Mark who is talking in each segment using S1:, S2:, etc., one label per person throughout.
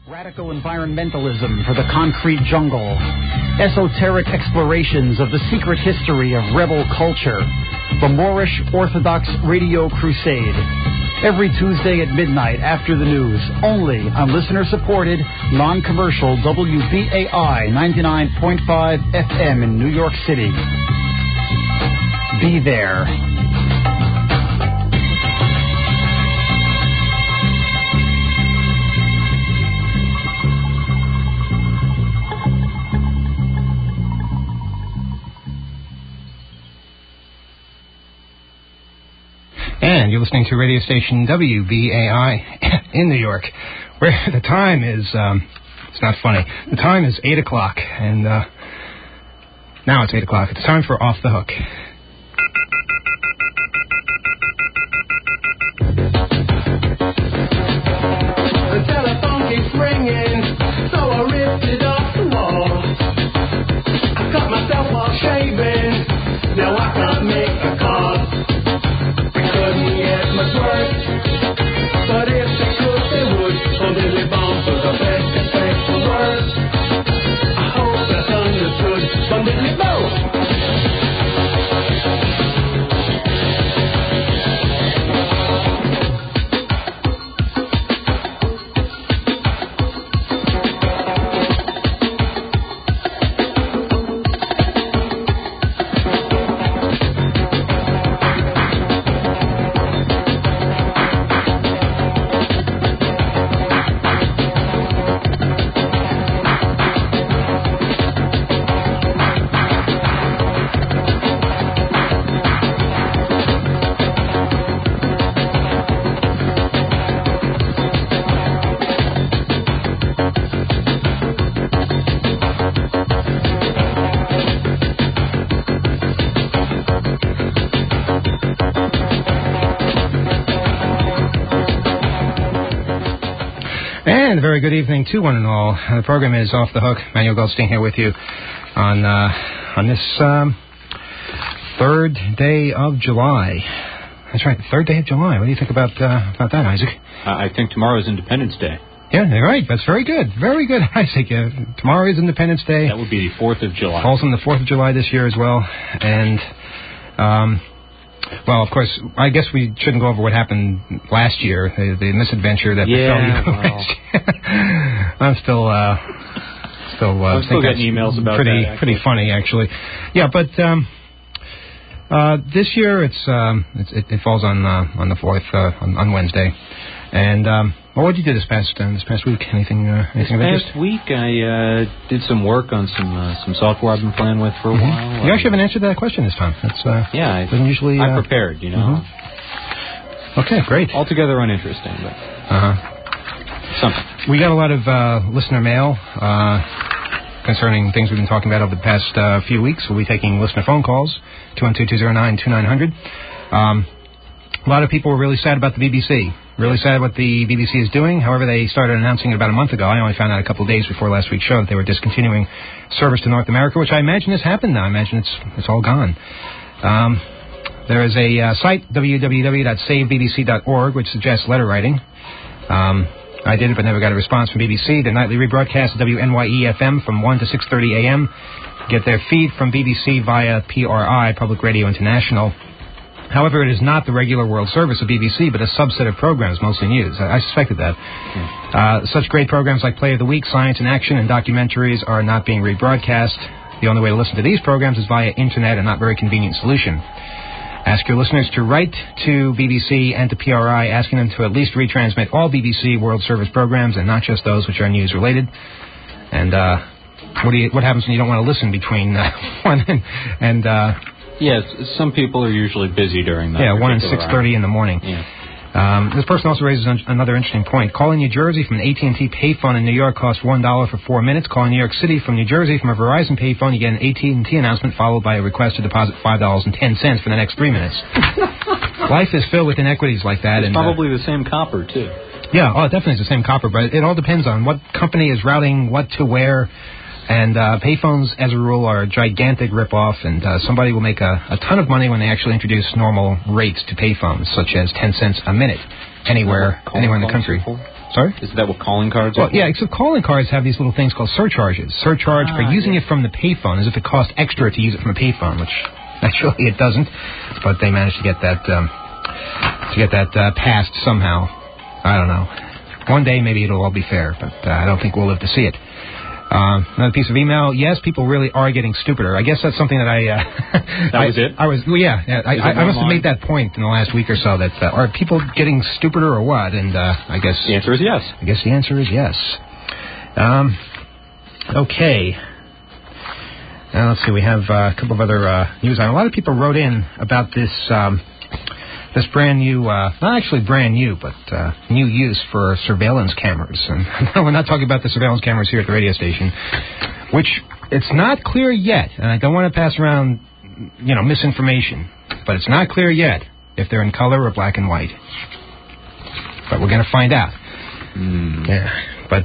S1: Radical environmentalism for the concrete jungle. Esoteric explorations of the secret history of rebel culture. The Moorish Orthodox Radio Crusade. Every Tuesday at midnight after the news. Only on listener-supported, non-commercial WBAI 99.5 FM in New York City. Be there.
S2: And you're listening to radio station WBAI in New York, where the time is, it's not funny, the time is 8 o'clock, and now it's 8 o'clock. It's time for Off the Hook.
S3: The telephone keeps ringing, so I ripped it off the wall. I cut myself while shaving, now I can't make a call. Couldn't get much worse, but if they could, they would. On Billy Bomb for the best effect for worse. I hope that's understood. From Billy Bomb.
S2: And a very good evening to one and all. The program is Off the Hook. Manuel Goldstein here with you on this third day of July. That's right, third day of July. What do you think about that, Isaac?
S4: I think tomorrow is Independence Day.
S2: Yeah, you're right. That's very good. Very good, Isaac. Tomorrow is Independence Day.
S4: That would be the 4th of July.
S2: Falls on the 4th of July this year as well. And, well, of course, I guess we shouldn't go over what happened last year, the misadventure that befell you last year. I'm still
S4: getting emails about that.
S2: Pretty funny, actually. Yeah, but this year it falls on the 4th on Wednesday. And what did you do this past week? Anything of interest?
S4: This past week I did some work on some software I've been playing with for a while.
S2: You actually haven't answered that question this time. That's
S4: I prepared, you know.
S2: Mm-hmm. Okay, great.
S4: Altogether uninteresting, but something.
S2: We got a lot of listener mail concerning things we've been talking about over the past few weeks. We'll be taking listener phone calls, 212-209-2900. A lot of people were really sad about the BBC. Really sad what the BBC is doing. However, they started announcing it about a month ago. I only found out a couple of days before last week's show that they were discontinuing service to North America, which I imagine has happened now. I imagine it's all gone. There is a site, www.savebbc.org, which suggests letter writing. I did it, but never got a response from BBC. The nightly rebroadcast of WNYE-FM from 1 to 6:30 a.m. Get their feed from BBC via PRI, Public Radio International. However, it is not the regular world service of BBC, but a subset of programs mostly news. I suspected that. Such great programs like Play of the Week, Science in Action, and documentaries are not being rebroadcast. The only way to listen to these programs is via Internet, a not very convenient solution. Ask your listeners to write to BBC and to PRI, asking them to at least retransmit all BBC World Service programs and not just those which are news-related. And what happens when you don't want to listen between 1 and...
S4: Yes, some people are usually busy during that.
S2: Yeah, 1 and 6:30 in the morning.
S4: Yeah.
S2: This person also raises another interesting point. Calling New Jersey from an AT&T payphone in New York costs $1 for 4 minutes. Calling New York City from New Jersey from a Verizon payphone, you get an AT&T announcement followed by a request to deposit $5.10 for the next 3 minutes. Life is filled with inequities like that.
S4: It's probably the same copper, too.
S2: Yeah, it definitely is the same copper, but it all depends on what company is routing what to where. And payphones, as a rule, are a gigantic ripoff, and somebody will make a ton of money when they actually introduce normal rates to payphones, such as 10 cents a minute anywhere in the country. Sorry?
S4: Is that what calling cards are?
S2: Well, yeah, except calling cards have these little things called surcharges. Surcharge for using it from the payphone, as if it costs extra to use it from a payphone, which naturally it doesn't. But they managed to get that passed somehow. I don't know. One day maybe it'll all be fair, but I don't think we'll live to see it. Another piece of email. Yes, people really are getting stupider. I guess that's something that
S4: That was it?
S2: I must have made that point in the last week or so. That are people getting stupider or what? And I guess
S4: the answer is yes.
S2: I guess the answer is yes. Okay. Now let's see. We have a couple of other news. A lot of people wrote in about this. This brand new, not actually brand new, but new use for surveillance cameras. And we're not talking about the surveillance cameras here at the radio station, which it's not clear yet. And I don't want to pass around, misinformation, but it's not clear yet if they're in color or black and white. But we're going to find out. Yeah. But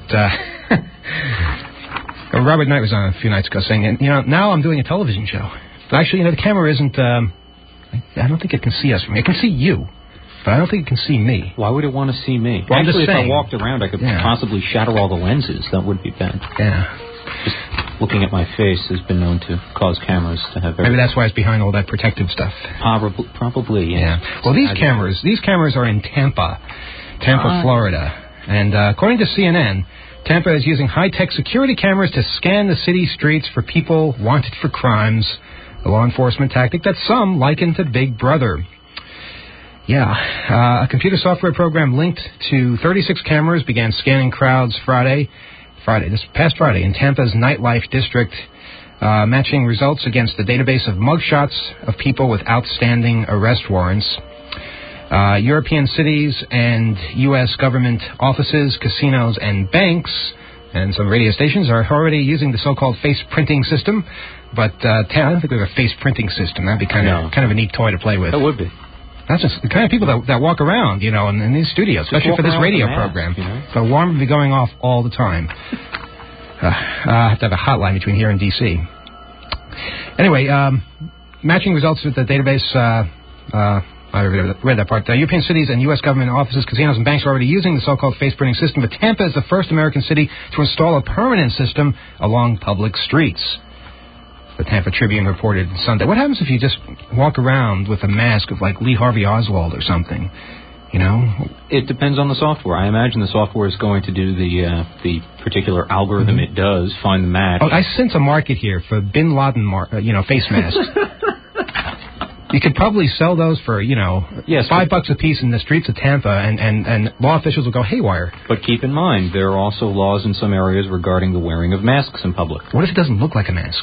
S2: Robert Knight was on a few nights ago saying, now I'm doing a television show. But actually, the camera isn't. I don't think it can see us from here. It can see you, but I don't think it can see me.
S4: Why would it want to see me?
S2: Well,
S4: actually, if I walked around, I could possibly shatter all the lenses. That would be bad.
S2: Yeah.
S4: Just looking at my face has been known to cause cameras to have...
S2: Maybe that's why it's behind all that protective stuff.
S4: Probably, yes.
S2: Yeah. Well, these cameras are in Tampa, Florida. And according to CNN, Tampa is using high-tech security cameras to scan the city streets for people wanted for crimes. A law enforcement tactic that some liken to Big Brother. Yeah. A computer software program linked to 36 cameras began scanning crowds this past Friday, in Tampa's nightlife district, matching results against the database of mugshots of people with outstanding arrest warrants. European cities and U.S. government offices, casinos, and banks, and some radio stations are already using the so-called face printing system. But I don't think there's a face printing system. That'd be kind of a neat toy to play with.
S4: That would be.
S2: That's just the kind of people that walk around, in these studios, especially for this radio program. The alarm would be going off all the time. I have to have a hotline between here and D.C. Anyway, matching results with the database. I read that part. European cities and U.S. government offices, casinos, and banks are already using the so-called face printing system, but Tampa is the first American city to install a permanent system along public streets. The Tampa Tribune reported Sunday. What happens if you just walk around with a mask of, like, Lee Harvey Oswald or something?
S4: It depends on the software. I imagine the software is going to do the particular algorithm it does, find the match.
S2: Oh, I sense a market here for Bin Laden, face masks. You could probably sell those for, $5 a piece in the streets of Tampa, and law officials will go haywire.
S4: But keep in mind, there are also laws in some areas regarding the wearing of masks in public.
S2: What if it doesn't look like a mask?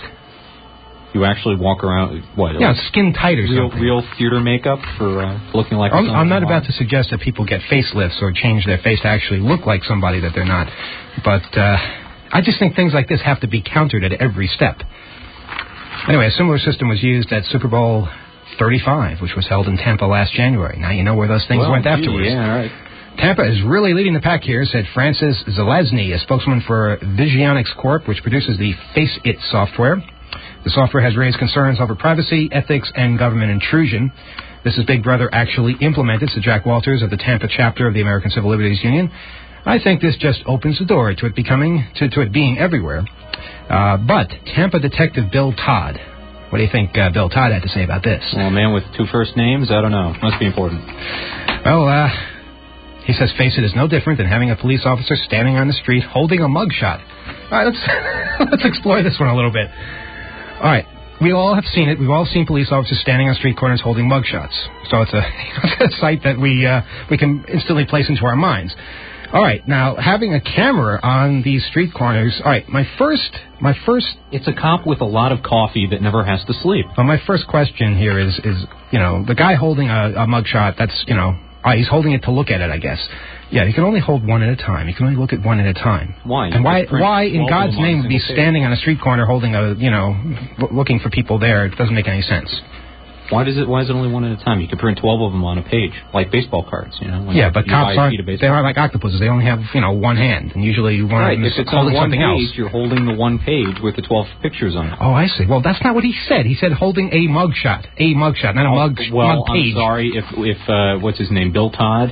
S4: You actually walk around, what?
S2: Yeah, skin tight or something.
S4: Real theater makeup for looking like...
S2: I'm not about to suggest that people get facelifts or change their face to actually look like somebody that they're not. But I just think things like this have to be countered at every step. Anyway, a similar system was used at Super Bowl 35, which was held in Tampa last January. Now you know where those things went afterwards.
S4: Yeah, all right.
S2: Tampa is really leading the pack here, said Francis Zelazny, a spokesman for Visionix Corp., which produces the Face-It software. The software has raised concerns over privacy, ethics, and government intrusion. This is Big Brother actually implemented, said Jack Walters of the Tampa chapter of the American Civil Liberties Union. I think this just opens the door to it being everywhere. But Tampa detective Bill Todd, what do you think Bill Todd had to say about this?
S4: Well, a man with two first names, I don't know. Must be important.
S2: Well, he says, face it is no different than having a police officer standing on the street holding a mugshot. All right, let's explore this one a little bit. All right, we all have seen it. We've all seen police officers standing on street corners holding mugshots. So it's a sight that we can instantly place into our minds. All right, now, having a camera on these street corners... All right, my first...
S4: It's a cop with a lot of coffee that never has to sleep.
S2: Well, my first question here is the guy holding a mugshot, that's, he's holding it to look at it, I guess. Yeah, you can only hold one at a time. You can only look at one at a time.
S4: Why?
S2: And why in God's name, would be standing on a street corner holding looking for people there? It doesn't make any sense.
S4: Why is it only one at a time? You can print 12 of them on a page, like baseball cards,
S2: Yeah, but cops aren't like octopuses. They only have, one hand, and usually one of them is holding something else.
S4: If it's on one page, you're holding the one page with the 12 pictures on it.
S2: Oh, I see. Well, that's not what he said. He said holding a mugshot, not a mug page.
S4: I'm sorry if what's his name, Bill Todd,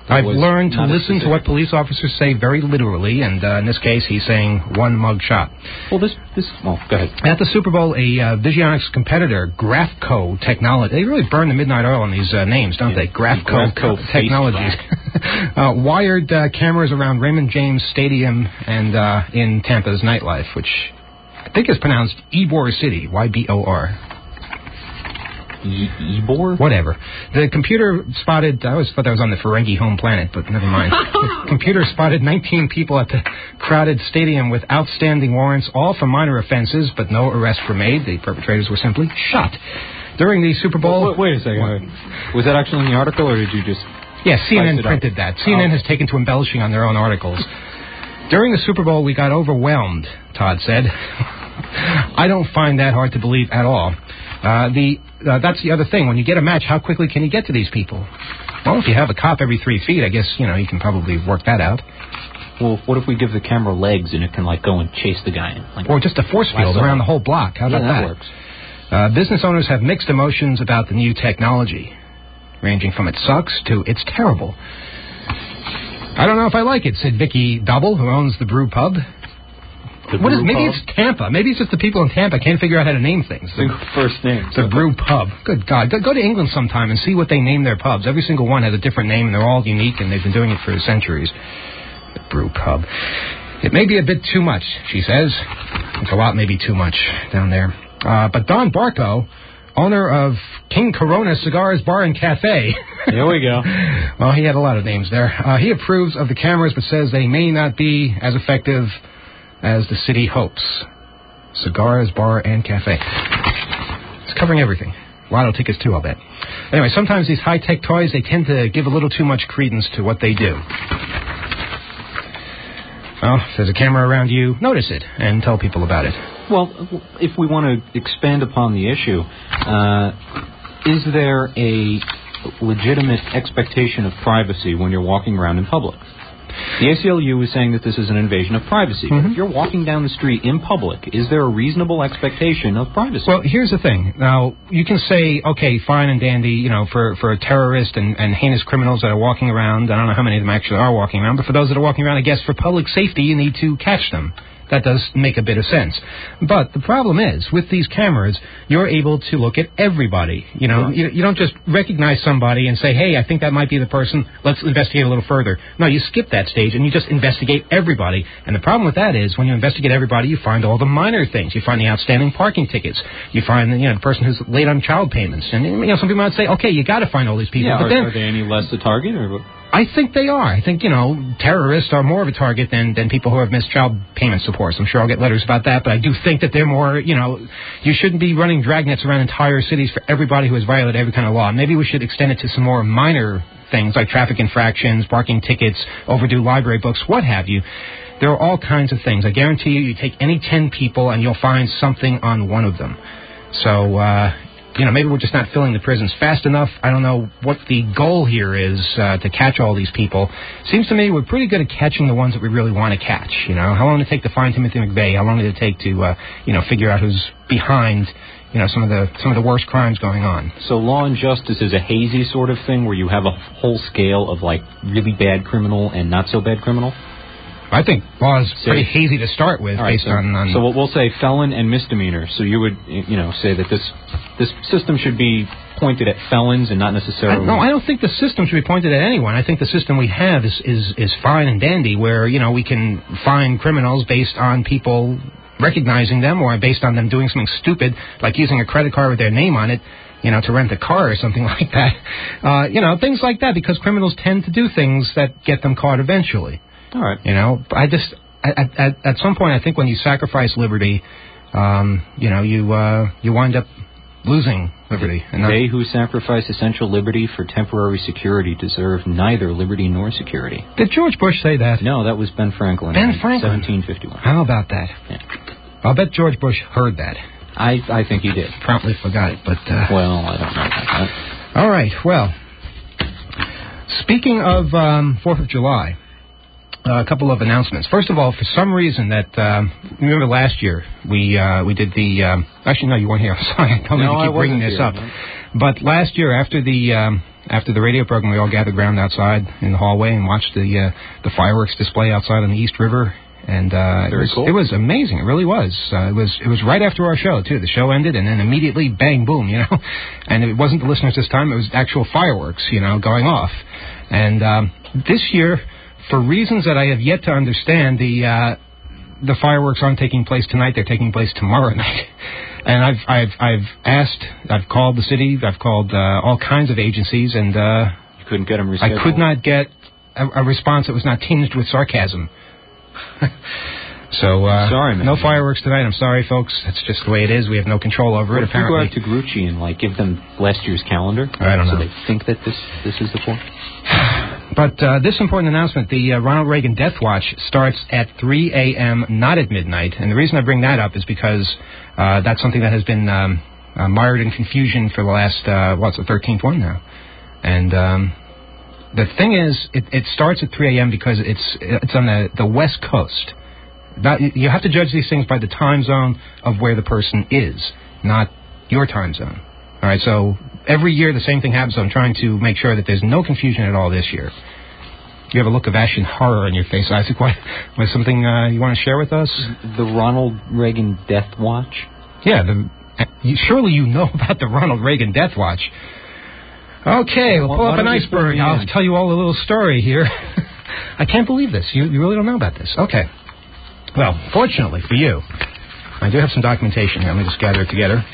S2: I've learned to listen to what police officers say very literally, and in this case, he's saying one mug shot.
S4: Well, go ahead.
S2: At the Super Bowl, a Visionic's competitor, Grafco Technology, they really burn the midnight oil on these names, don't they? Grafco Technologies. Wired cameras around Raymond James Stadium and in Tampa's nightlife, which I think is pronounced Ybor City, Y-B-O-R.
S4: Ybor?
S2: Whatever. The computer spotted, I always thought that was on the Ferengi home planet, but never mind. The computer spotted 19 people at the crowded stadium with outstanding warrants, all for minor offenses, but no arrests were made. The perpetrators were simply shot. During the Super Bowl...
S4: Wait a second. Was that actually in the article, or did you just...
S2: Yeah, CNN printed that. CNN has taken to embellishing on their own articles. During the Super Bowl, we got overwhelmed, Todd said. I don't find that hard to believe at all. That's the other thing. When you get a match, how quickly can you get to these people? Well, if you have a cop every 3 feet, I guess, you can probably work that out.
S4: Well, what if we give the camera legs and it can, go and chase the guy?
S2: Or just a force field around the whole block. How about that?
S4: That works.
S2: Business owners have mixed emotions about the new technology, ranging from it sucks to it's terrible. I don't know if I like it, said Vicky Double, who owns the Brew Pub. Maybe it's Tampa. Maybe it's just the people in Tampa can't figure out how to name things.
S4: First name.
S2: The Brew Pub. Good God. Go to England sometime and see what they name their pubs. Every single one has a different name, and they're all unique, and they've been doing it for centuries. The Brew Pub. It may be a bit too much, she says. It's a lot, maybe too much down there. But Don Barco, owner of King Corona Cigars Bar and Cafe.
S4: There we go.
S2: Well, he had a lot of names there. He approves of the cameras, but says they may not be as effective as the city hopes. Cigars, bar, and cafe. It's covering everything. Lotto tickets, too, I'll bet. Anyway, sometimes these high-tech toys, they tend to give a little too much credence to what they do. Well, if there's a camera around you, notice it and tell people about it.
S4: Well, if we want to expand upon the issue, is there a legitimate expectation of privacy when you're walking around in public? The ACLU is saying that this is an invasion of privacy. But if you're walking down the street in public, is there a reasonable expectation of privacy?
S2: Well, here's the thing. Now, you can say, okay, fine and dandy, for a terrorist and heinous criminals that are walking around. I don't know how many of them actually are walking around, but for those that are walking around, I guess for public safety, you need to catch them. That does make a bit of sense. But the problem is, with these cameras, you're able to look at everybody. You don't just recognize somebody and say, hey, I think that might be the person. Let's investigate a little further. No, you skip that stage and you just investigate everybody. And the problem with that is, when you investigate everybody, you find all the minor things. You find the outstanding parking tickets. You find the person who's late on child payments. And some people might say, okay, you got to find all these people.
S4: Yeah,
S2: but then,
S4: are they any less a target? Or
S2: I think they are. I think, terrorists are more of a target than people who have missed child payment support. I'm sure I'll get letters about that, but I do think that they're more, you shouldn't be running dragnets around entire cities for everybody who has violated every kind of law. Maybe we should extend it to some more minor things like traffic infractions, parking tickets, overdue library books, what have you. There are all kinds of things. I guarantee you take any 10 people and you'll find something on one of them. So, maybe we're just not filling the prisons fast enough. I don't know what the goal here is to catch all these people. Seems to me we're pretty good at catching the ones that we really want to catch. How long did it take to find Timothy McVeigh? How long did it take to, figure out who's behind, some of the worst crimes going on?
S4: So Law and Justice is a hazy sort of thing where you have a whole scale of really bad criminal and not so bad criminal?
S2: I think law is pretty hazy to start with,
S4: right,
S2: based on...
S4: So we'll say felon and misdemeanor. So you would, say that this system should be pointed at felons and not necessarily...
S2: No, I don't think the system should be pointed at anyone. I think the system we have is fine and dandy, where, we can find criminals based on people recognizing them or based on them doing something stupid, like using a credit card with their name on it, to rent a car or something like that. Things like that, because criminals tend to do things that get them caught eventually.
S4: All right.
S2: I just at some point I think when you sacrifice liberty, you wind up losing liberty.
S4: They who sacrifice essential liberty for temporary security deserve neither liberty nor security.
S2: Did George Bush say that?
S4: No, that was Ben Franklin.
S2: Ben Franklin.
S4: 1751.
S2: How about that?
S4: Yeah.
S2: I'll bet George Bush heard that.
S4: I think he did.
S2: Promptly forgot it, but...
S4: Well, I don't know about that.
S2: All right, well, speaking of 4th of July... a couple of announcements. First of all, for some reason remember last year we did the actually no, you weren't here. I'm sorry, I don't mean to keep bringing this up. But last year, after the after the radio program, we all gathered around outside in the hallway and watched the fireworks display outside on the East River. And
S4: cool.
S2: It was amazing. It really was. It was right after our show too. The show ended, and then immediately, bang, boom, And it wasn't the listeners this time. It was actual fireworks, going off. And this year, for reasons that I have yet to understand, the fireworks aren't taking place tonight. They're taking place tomorrow night. And I've called the city. I've called all kinds of agencies, and
S4: you couldn't get them rescheduled.
S2: I could not get a response that was not tinged with sarcasm. So,
S4: sorry, man.
S2: No fireworks tonight. I'm sorry, folks. That's just the way it is. We have no control over it, apparently.
S4: If you go out to Grucci and, give them last year's calendar?
S2: I don't know.
S4: So they think that this is the point?
S2: But this important announcement, the Ronald Reagan Death Watch starts at 3 a.m., not at midnight. And the reason I bring that up is because that's something that has been mired in confusion for the last, it's the 13th one now. And the thing is, it starts at 3 a.m. because it's on the West Coast. You have to judge these things by the time zone of where the person is, not your time zone. All right, so every year the same thing happens. So I'm trying to make sure that there's no confusion at all this year. You have a look of ashen horror on your face, Isaac. Was something you want to share with us?
S4: The Ronald Reagan Death Watch?
S2: Yeah, surely you know about the Ronald Reagan Death Watch. Okay, we'll pull up an iceberg. I'll tell you all a little story here. I can't believe this. You really don't know about this. Okay. Well, fortunately for you, I do have some documentation here. Let me just gather it together.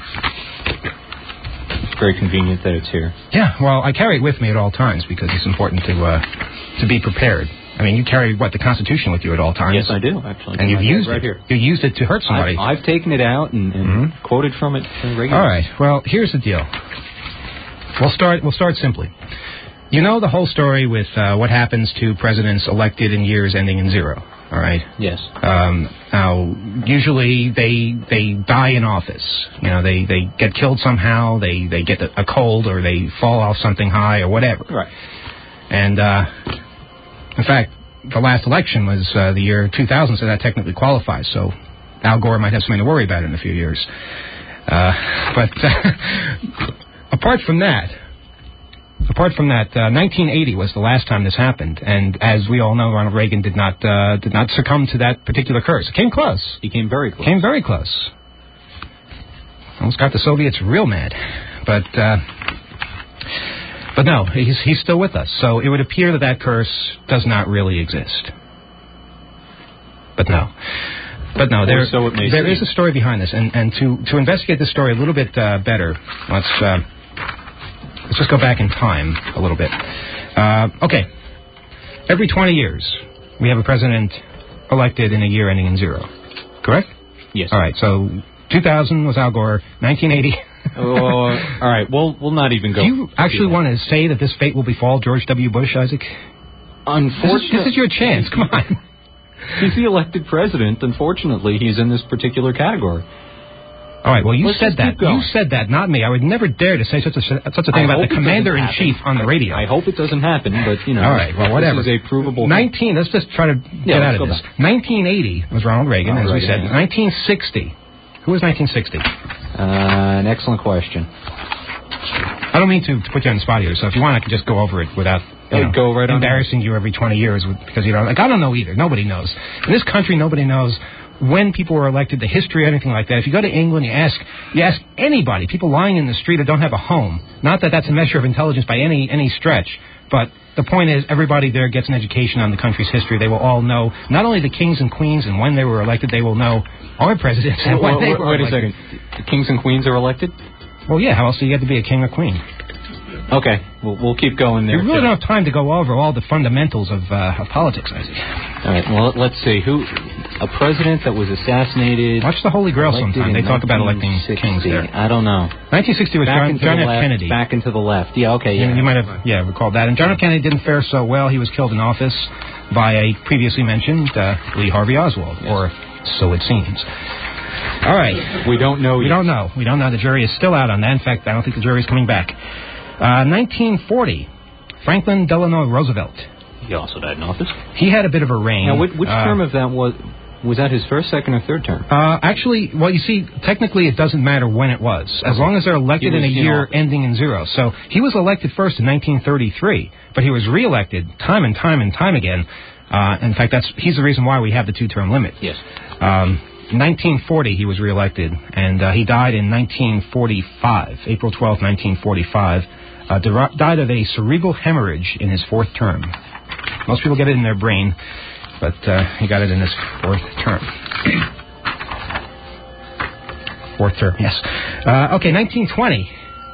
S4: It's very convenient that it's here.
S2: Yeah, well, I carry it with me at all times because it's important to be prepared. I mean, you carry, the Constitution with you at all times?
S4: Yes, I do, actually.
S2: And you've used
S4: right
S2: it.
S4: Here.
S2: You used it to hurt somebody.
S4: I've taken it out and quoted from it regularly.
S2: All right, well, here's the deal. We'll start simply. You know the whole story with what happens to presidents elected in years ending in 0. All right.
S4: Yes.
S2: Now, usually they die in office. They get killed somehow. They get a cold or they fall off something high or whatever.
S4: Right.
S2: And in fact, the last election was the year 2000, so that technically qualifies. So Al Gore might have something to worry about in a few years. But apart from that, 1980 was the last time this happened, and as we all know, Ronald Reagan did not succumb to that particular curse. It came close.
S4: He came very close.
S2: Came very close. Almost got the Soviets real mad, but no, he's still with us. So it would appear that curse does not really exist. But no, there is a story behind this, and to investigate this story a little bit better, Let's just go back in time a little bit. Okay. Every 20 years, we have a president elected in a year ending in 0. Correct?
S4: Yes.
S2: All right. So 2000 was Al Gore. 1980.
S4: All right. We'll not even go.
S2: Do you actually want to say that this fate will befall George W. Bush, Isaac?
S4: Unfortunately,
S2: this is your chance. Come on.
S4: He's the elected president. Unfortunately, he's in this particular category.
S2: All right, well,
S4: Let's
S2: said that. You said that, not me. I would never dare to say such a thing about the commander-in-chief on the radio.
S4: I hope it doesn't happen, but,
S2: All right, well, whatever.
S4: This is a provable...
S2: Let's just try to get out of this. 1980 was Ronald Reagan, as we said. 1960. Who was 1960?
S4: An excellent question.
S2: I don't mean to put you on the spot here, so if you want, I can just go over it without...
S4: go right on.
S2: Embarrassing you every 20 years because I don't know either. Nobody knows. In this country, nobody knows when people were elected, the history, anything like that. If you go to England, you ask anybody, people lying in the street who don't have a home. Not that that's a measure of intelligence by any stretch, but the point is everybody there gets an education on the country's history. They will all know not only the kings and queens and when they were elected, they will know our presidents and when they were elected.
S4: Wait a second. The kings and queens are elected?
S2: Well, yeah. How else do you get to be a king or queen?
S4: Okay, we'll keep going there.
S2: We really don't have time to go over all the fundamentals of politics, Isaac.
S4: All right, well, let's see. A president that was assassinated...
S2: Watch the Holy Grail sometime. They talk about electing kings there.
S4: I don't know.
S2: 1960 was John F. Kennedy.
S4: Back and to the left. Yeah, okay, yeah.
S2: You might have, recalled that. And John F. Kennedy didn't fare so well. He was killed in office by a previously mentioned Lee Harvey Oswald, or so it seems. All right.
S4: We don't know yet.
S2: We don't know. The jury is still out on that. In fact, I don't think the jury is coming back. 1940, Franklin Delano Roosevelt.
S4: He also died in office.
S2: He had a bit of a reign.
S4: Now, which term of that was... Was that his first, second, or third term?
S2: Actually, well, you see, technically it doesn't matter when it was, as long as they're elected in a year ending in 0. So he was elected first in 1933, but he was reelected time and time and time again. In fact, he's the reason why we have the 2-term limit.
S4: Yes.
S2: 1940 he was reelected, and he died in 1945, April 12, 1945. Died of a cerebral hemorrhage in his 4th term. Most people get it in their brain, but he got it in his 4th term. 4th term, yes. Okay, 1920.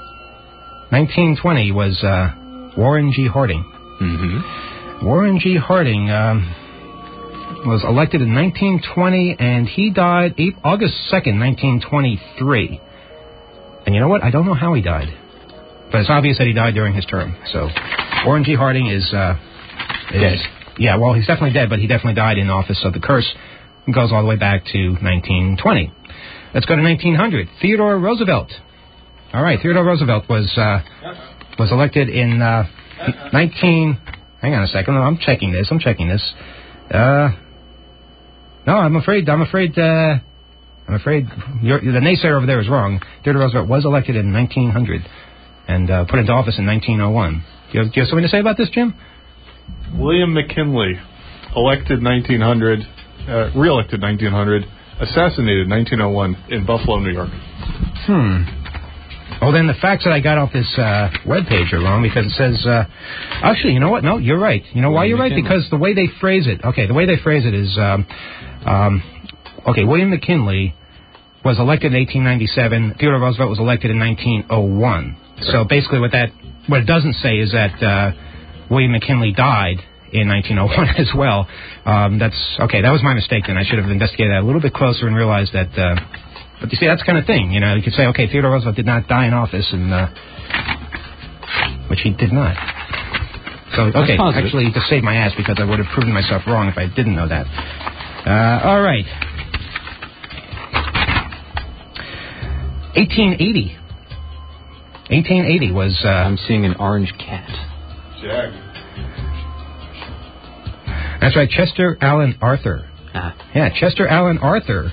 S2: 1920 was Warren G. Harding.
S4: Mm-hmm.
S2: Warren G. Harding was elected in 1920, and he died August 2nd, 1923. And you know what? I don't know how he died, but it's obvious that he died during his term. So Warren G. Harding is dead. Yeah, well, he's definitely dead, but he definitely died in office. So the curse goes all the way back to 1920. Let's go to 1900. Theodore Roosevelt. All right, Theodore Roosevelt was elected in 19. Hang on a second. No, I'm checking this. No, I'm afraid the naysayer over there is wrong. Theodore Roosevelt was elected in 1900 and put into office in 1901. Do you have something to say about this, Jim?
S5: William McKinley, elected 1900, reelected 1900, assassinated 1901 in Buffalo, New York.
S2: Oh, then the facts that I got off this webpage are wrong, because it says, actually, you know what? No, you're right. You know why you're right? Because the way they phrase it, is, William McKinley was elected in 1897. Theodore Roosevelt was elected in 1901. So basically what it doesn't say is that William McKinley died in 1901 as well. That was my mistake then. I should have investigated that a little bit closer and realized that... But you see, that's the kind of thing, you know. You could say, okay, Theodore Roosevelt did not die in office, and which he did not. So, okay, actually, to save my ass, because I would have proven myself wrong if I didn't know that. All right. 1880. 1880 was...
S4: I'm seeing an orange cat.
S5: Jag.
S2: That's right, Chester Alan Arthur. Yeah, Chester Alan Arthur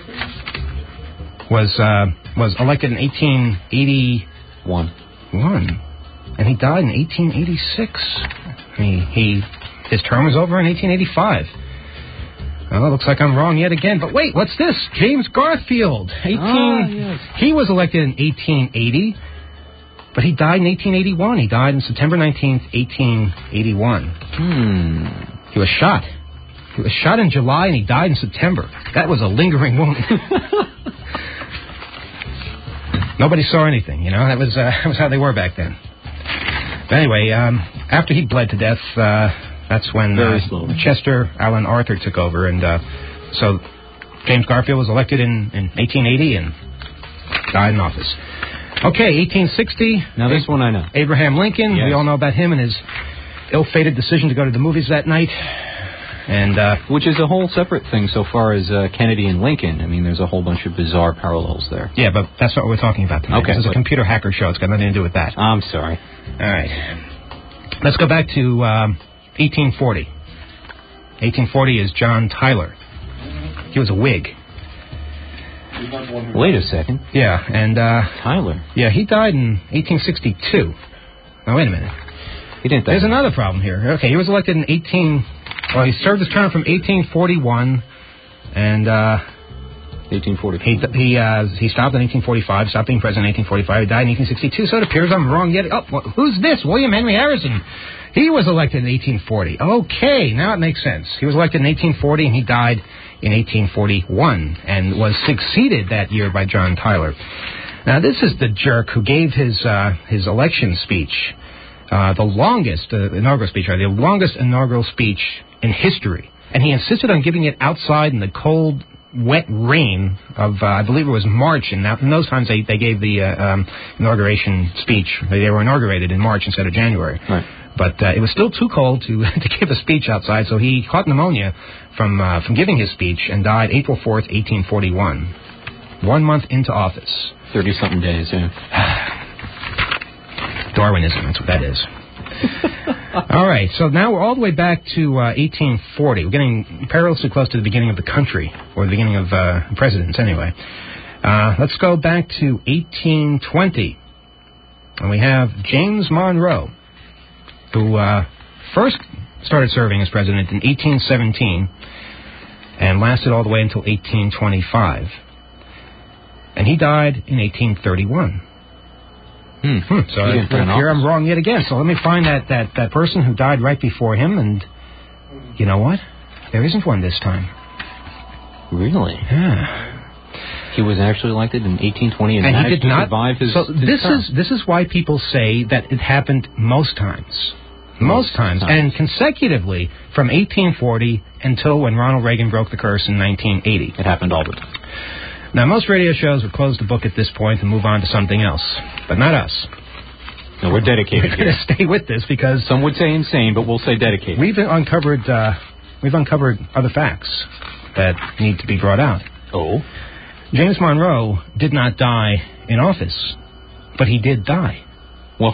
S2: was elected in 1881, and he died in 1886. His term was over in 1885. Well, it looks like I'm wrong yet again. But wait, what's this? James Garfield.
S4: Yes.
S2: He was elected in 1880, but he died in 1881. He died on September 19th, 1881. He was shot. He was shot in July, and he died in September. That was a lingering wound. Nobody saw anything, you know. That was how they were back then. But anyway, after he bled to death, that's when Chester Alan Arthur took over, and so James Garfield was elected in 1880 and died in office. Okay, 1860.
S4: Now this one I know.
S2: Abraham Lincoln.
S4: Yes.
S2: We all know about him and his ill-fated decision to go to the movies that night. And
S4: which is a whole separate thing so far as Kennedy and Lincoln. I mean, there's a whole bunch of bizarre parallels there.
S2: Yeah, but that's not what we're talking about tonight.
S4: Okay.
S2: This is a computer hacker show. It's got nothing to do with that.
S4: I'm sorry.
S2: All right. Let's go back to 1840. 1840 is John Tyler. He was a Whig.
S4: Wait a second.
S2: Yeah, and...
S4: Tyler?
S2: Yeah, he died in 1862. Now, wait a minute.
S4: He didn't die.
S2: There's another problem here. Okay, he was elected in Well, he served his term from 1841, and
S4: 1840.
S2: He stopped in 1845. Stopped being president in 1845. He died in 1862. So it appears I'm wrong yet. Oh, who's this? William Henry Harrison. He was elected in 1840. Okay, now it makes sense. He was elected in 1840, and he died in 1841, and was succeeded that year by John Tyler. Now, this is the jerk who gave his election speech. The longest inaugural speech in history. And he insisted on giving it outside in the cold, wet rain of, I believe it was March. And in those times, they gave the inauguration speech. They were inaugurated in March instead of January.
S4: Right.
S2: But it was still too cold to give a speech outside, so he caught pneumonia from giving his speech and died April 4th, 1841. 1 month into office.
S4: 30-something days, yeah.
S2: Darwinism, that's what that is. All right, so now we're all the way back to 1840. We're getting perilously close to the beginning of the country, or the beginning of presidents, anyway. Let's go back to 1820. And we have James Monroe, who first started serving as president in 1817 and lasted all the way until 1825. And he died in 1831. So here I'm wrong yet again. So let me find that person who died right before him, and you know what? There isn't one this time.
S4: Really?
S2: Yeah.
S4: He was actually elected in 1820 and
S2: he
S4: managed
S2: did not
S4: to survive his term.
S2: This is why people say that it happened most times. Most times. And consecutively from 1840 until when Ronald Reagan broke the curse in 1980.
S4: It happened all the time.
S2: Now, most radio shows would close the book at this point and move on to something else. But not us.
S4: No, we're dedicated.
S2: We're going to stay with this because...
S4: Some would say insane, but we'll say dedicated.
S2: We've uncovered other facts that need to be brought out.
S4: Oh?
S2: James Monroe did not die in office, but he did die.
S4: Well,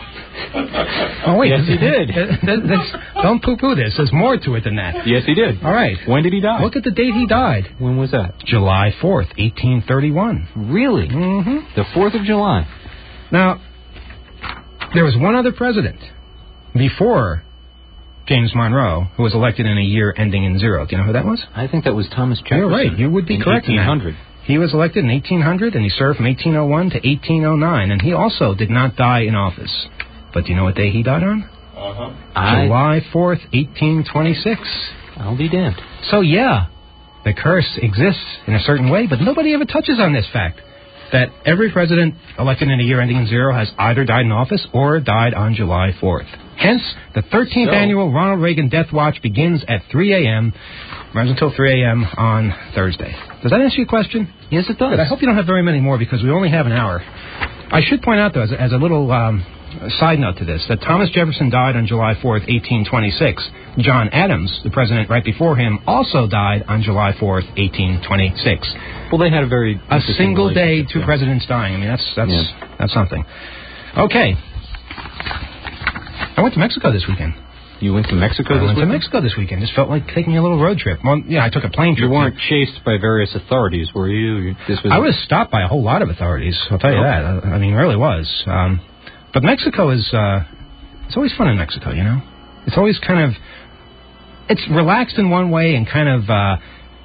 S2: oh, wait.
S4: Yes, he did.
S2: Don't poo-poo this. There's more to it than that.
S4: Yes, he did.
S2: All right.
S4: When did he die?
S2: Look at the date he died.
S4: When was that?
S2: July 4th, 1831.
S4: Really?
S2: Mm-hmm.
S4: The 4th of July.
S2: Now, there was one other president before James Monroe who was elected in a year ending in 0. Do you know who that was?
S4: I think that was Thomas Jefferson.
S2: You're right. You would be correct in
S4: 1800.
S2: He was elected in 1800, and he served from 1801 to 1809, and he also did not die in office. But do you know what day he died on? July 4th, 1826.
S4: I'll be damned.
S2: So, yeah, the curse exists in a certain way, but nobody ever touches on this fact, that every president elected in a year ending in 0 has either died in office or died on July 4th. Hence, the 13th annual Ronald Reagan Death Watch begins at 3 a.m., runs until 3 a.m. on Thursday. Does that answer your question?
S4: Yes, it does.
S2: But I hope you don't have very many more because we only have an hour. I should point out, though, as a little side note to this, that Thomas Jefferson died on July 4th, 1826. John Adams, the president right before him, also died on July 4th, 1826.
S4: Well, they had a
S2: single day, two presidents dying. I mean, that's something. Okay. I went to Mexico this weekend.
S4: You went to Mexico this weekend?
S2: I went to Mexico this weekend. Just felt like taking a little road trip. Well, yeah, I took a plane trip.
S4: You weren't chased by various authorities, were you?
S2: I was stopped by a whole lot of authorities, I'll tell you that. I mean, it really was. But Mexico is, it's always fun in Mexico, you know? It's always kind of, it's relaxed in one way and kind of, I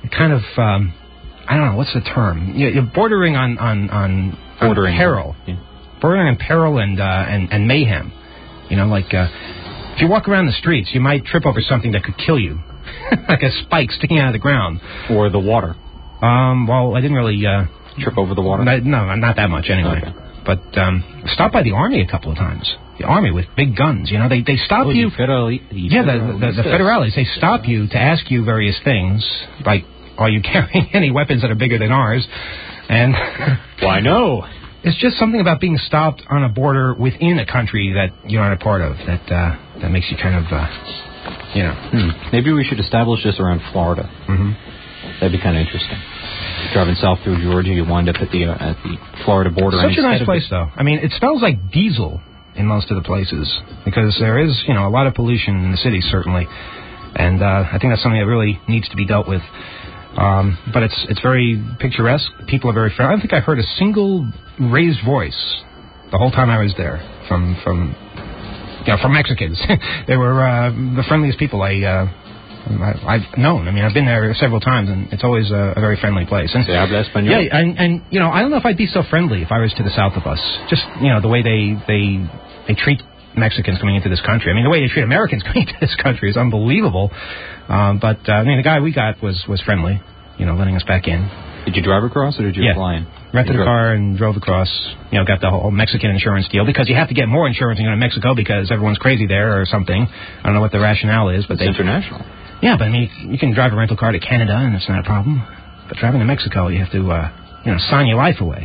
S2: don't know, what's the term? You're bordering on peril. Yeah. Bordering on peril and mayhem. You know, like, if you walk around the streets, you might trip over something that could kill you. Like a spike sticking out of the ground.
S4: Or the water.
S2: Well, I didn't really...
S4: trip over the water?
S2: No, not that much anyway. Okay. But stopped by the Army a couple of times. The Army with big guns, you know, they stop you...
S4: The
S2: Federales, they stop you to ask you various things, like, are you carrying any weapons that are bigger than ours? And...
S4: Why, no.
S2: It's just something about being stopped on a border within a country that you're not a part of that makes you kind of, you know.
S4: Maybe we should establish this around Florida.
S2: Mm-hmm.
S4: That'd be kind of interesting. Driving south through Georgia, you wind up at the Florida border.
S2: Such a nice place, though. I mean, it smells like diesel in most of the places because there is, you know, a lot of pollution in the city, certainly. And I think that's something that really needs to be dealt with. But it's very picturesque. People are very friendly. I don't think I heard a single raised voice the whole time I was there from Mexicans. They were the friendliest people I've known. I mean, I've been there several times, and it's always a very friendly place. And,
S4: ¿Se habla español?
S2: Yeah, and you know, I don't know if I'd be so friendly if I was to the south of us. Just, you know, the way they treat Mexicans coming into this country. I mean, the way they treat Americans coming into this country is unbelievable. But I mean, the guy we got was friendly, you know, letting us back in.
S4: Did you drive across, or did you fly in?
S2: Rented a car and drove across. You know, got the whole Mexican insurance deal because you have to get more insurance when you go to Mexico because everyone's crazy there or something. I don't know what the rationale is, but
S4: it's international.
S2: Yeah, but I mean, you can drive a rental car to Canada and it's not a problem. But driving to Mexico, you have to, you know, sign your life away.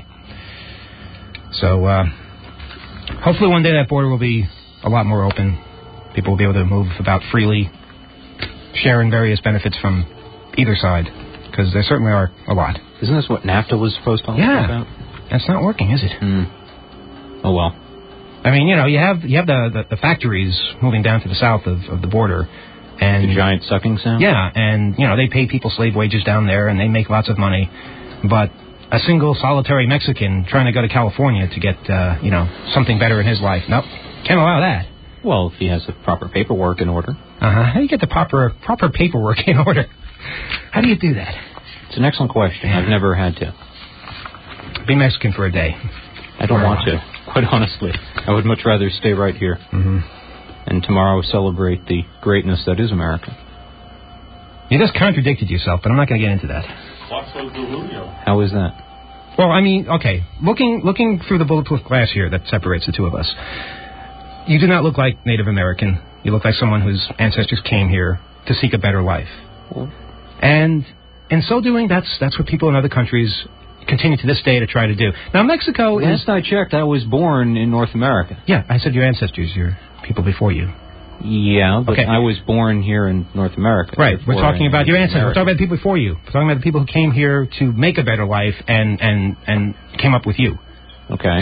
S2: So, hopefully one day that border will be a lot more open. People will be able to move about freely, sharing various benefits from either side, because there certainly are a lot.
S4: Isn't this what NAFTA was supposed to talk about?
S2: That's not working, is it?
S4: Oh, well.
S2: I mean, you have the factories moving down to the south of the border. And
S4: the giant sucking sound?
S2: Yeah, and, they pay people slave wages down there, and they make lots of money. But a single solitary Mexican trying to go to California to get, something better in his life, nope, can't allow that.
S4: Well, if he has the proper paperwork in order.
S2: How do you get the proper paperwork in order? How do you do that?
S4: It's an excellent question. I've never had to.
S2: Be Mexican for a day.
S4: I don't want to, quite honestly. I would much rather stay right here.
S2: Mm-hmm.
S4: And tomorrow celebrate the greatness that is America.
S2: You just contradicted yourself, but I'm not going to get into that.
S4: How is that?
S2: Well, I mean, okay, looking through the bulletproof glass here that separates the two of us, you do not look like Native American. You look like someone whose ancestors came here to seek a better life. And in so doing, that's what people in other countries continue to this day to try to do. Now, Mexico is...
S4: Last I checked, I was born in North America.
S2: Yeah, I said your ancestors, your people before you.
S4: Yeah, but
S2: okay.
S4: I was born here in North America.
S2: Right, we're talking about your ancestors. We're talking about the people before you. We're talking about the people who came here to make a better life and came up with you.
S4: Okay.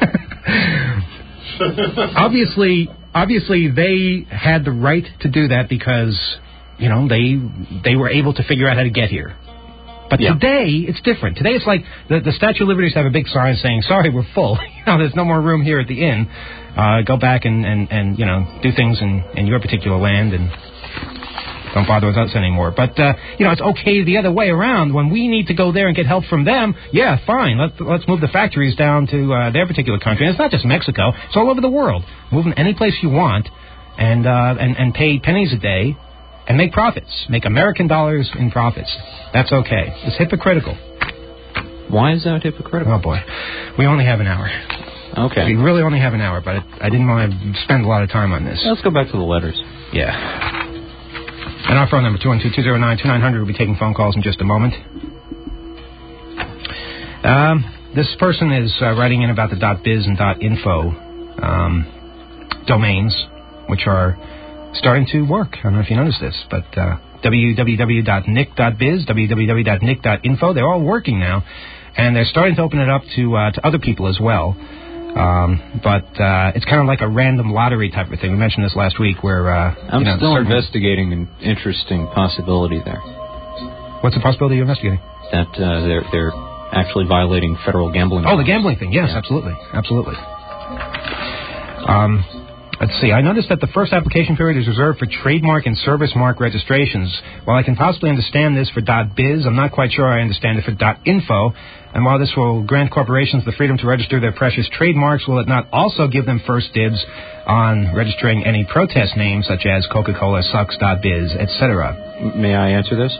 S2: Obviously, they had the right to do that because, they were able to figure out how to get here. But today, it's different. Today, it's like the Statue of Liberty have a big sign saying, sorry, we're full. There's no more room here at the inn. Go back and do things in your particular land and don't bother with us anymore. But, it's okay the other way around. When we need to go there and get help from them, yeah, fine. Let's move the factories down to their particular country. And it's not just Mexico. It's all over the world. Move them any place you want and pay pennies a day. And make profits. Make American dollars in profits. That's okay. It's hypocritical.
S4: Why is that hypocritical?
S2: Oh, boy. We only have an hour.
S4: Okay.
S2: We really only have an hour, but I didn't want to spend a lot of time on this.
S4: Let's go back to the letters.
S2: Yeah. And our phone number, 212-209-2900. We'll be taking phone calls in just a moment. This person is writing in about the .biz and .info domains, which are starting to work. I don't know if you noticed this, but www.nick.biz, www.nick.info, they're all working now, and they're starting to open it up to other people as well. But it's kind of like a random lottery type of thing. We mentioned this last week where...
S4: I'm still investigating an interesting possibility there.
S2: What's the possibility you're investigating?
S4: That they're actually violating federal gambling laws.
S2: Oh, the gambling thing. Yes, yeah. Absolutely. Let's see. I noticed that the first application period is reserved for trademark and service mark registrations. While I can possibly understand this for .biz, I'm not quite sure I understand it for .info. And while this will grant corporations the freedom to register their precious trademarks, will it not also give them first dibs on registering any protest names such as Coca-Cola Sucks.biz, etc.?
S4: May I answer this?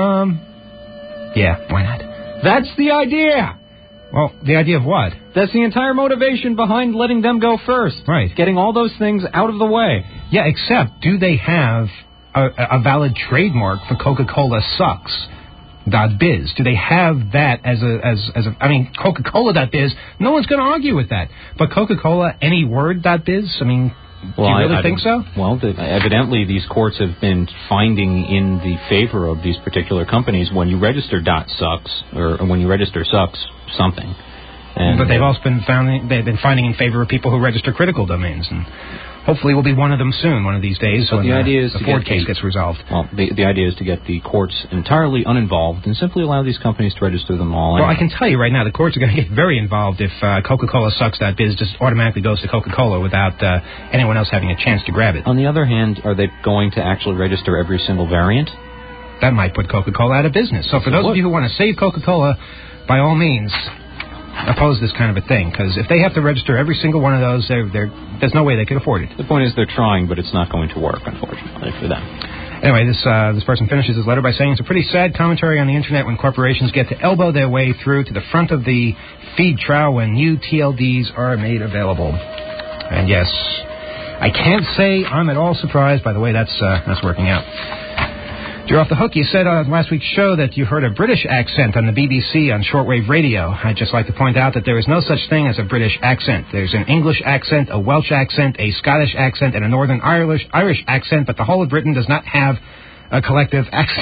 S2: Yeah, why not?
S4: That's the idea!
S2: Well, the idea of what?
S4: That's the entire motivation behind letting them go first.
S2: Right.
S4: Getting all those things out of the way.
S2: Yeah, except do they have a valid trademark for Coca-Cola Sucks.biz? Do they have that as a I mean, Coca-Cola.biz, no one's going to argue with that. But Coca-Cola, any word.biz, I mean...
S4: Well,
S2: do you really think so?
S4: Well, evidently these courts have been finding in the favor of these particular companies when you register .sucks or when you register sucks something. And
S2: but they've also been finding in favor of people who register critical domains, and hopefully we'll be one of them soon, one of these days, when the Ford case gets resolved.
S4: Well, the idea is to get the courts entirely uninvolved and simply allow these companies to register them all.
S2: Well, I can tell you right now, the courts are going to get very involved if Coca-Cola Sucks.biz just automatically goes to Coca-Cola without anyone else having a chance to grab it.
S4: On the other hand, are they going to actually register every single variant?
S2: That might put Coca-Cola out of business. So for those of you who want to save Coca-Cola, by all means... oppose this kind of a thing, because if they have to register every single one of those, there's no way they could afford it.
S4: The point is they're trying, but it's not going to work, unfortunately, for them.
S2: Anyway, this person finishes his letter by saying, it's a pretty sad commentary on the Internet when corporations get to elbow their way through to the front of the feed trough when new TLDs are made available. And yes, I can't say I'm at all surprised by the way that's working out. You're off the hook. You said on last week's show that you heard a British accent on the BBC on shortwave radio. I'd just like to point out that there is no such thing as a British accent. There's an English accent, a Welsh accent, a Scottish accent, and a Northern Irish accent, but the whole of Britain does not have a collective accent.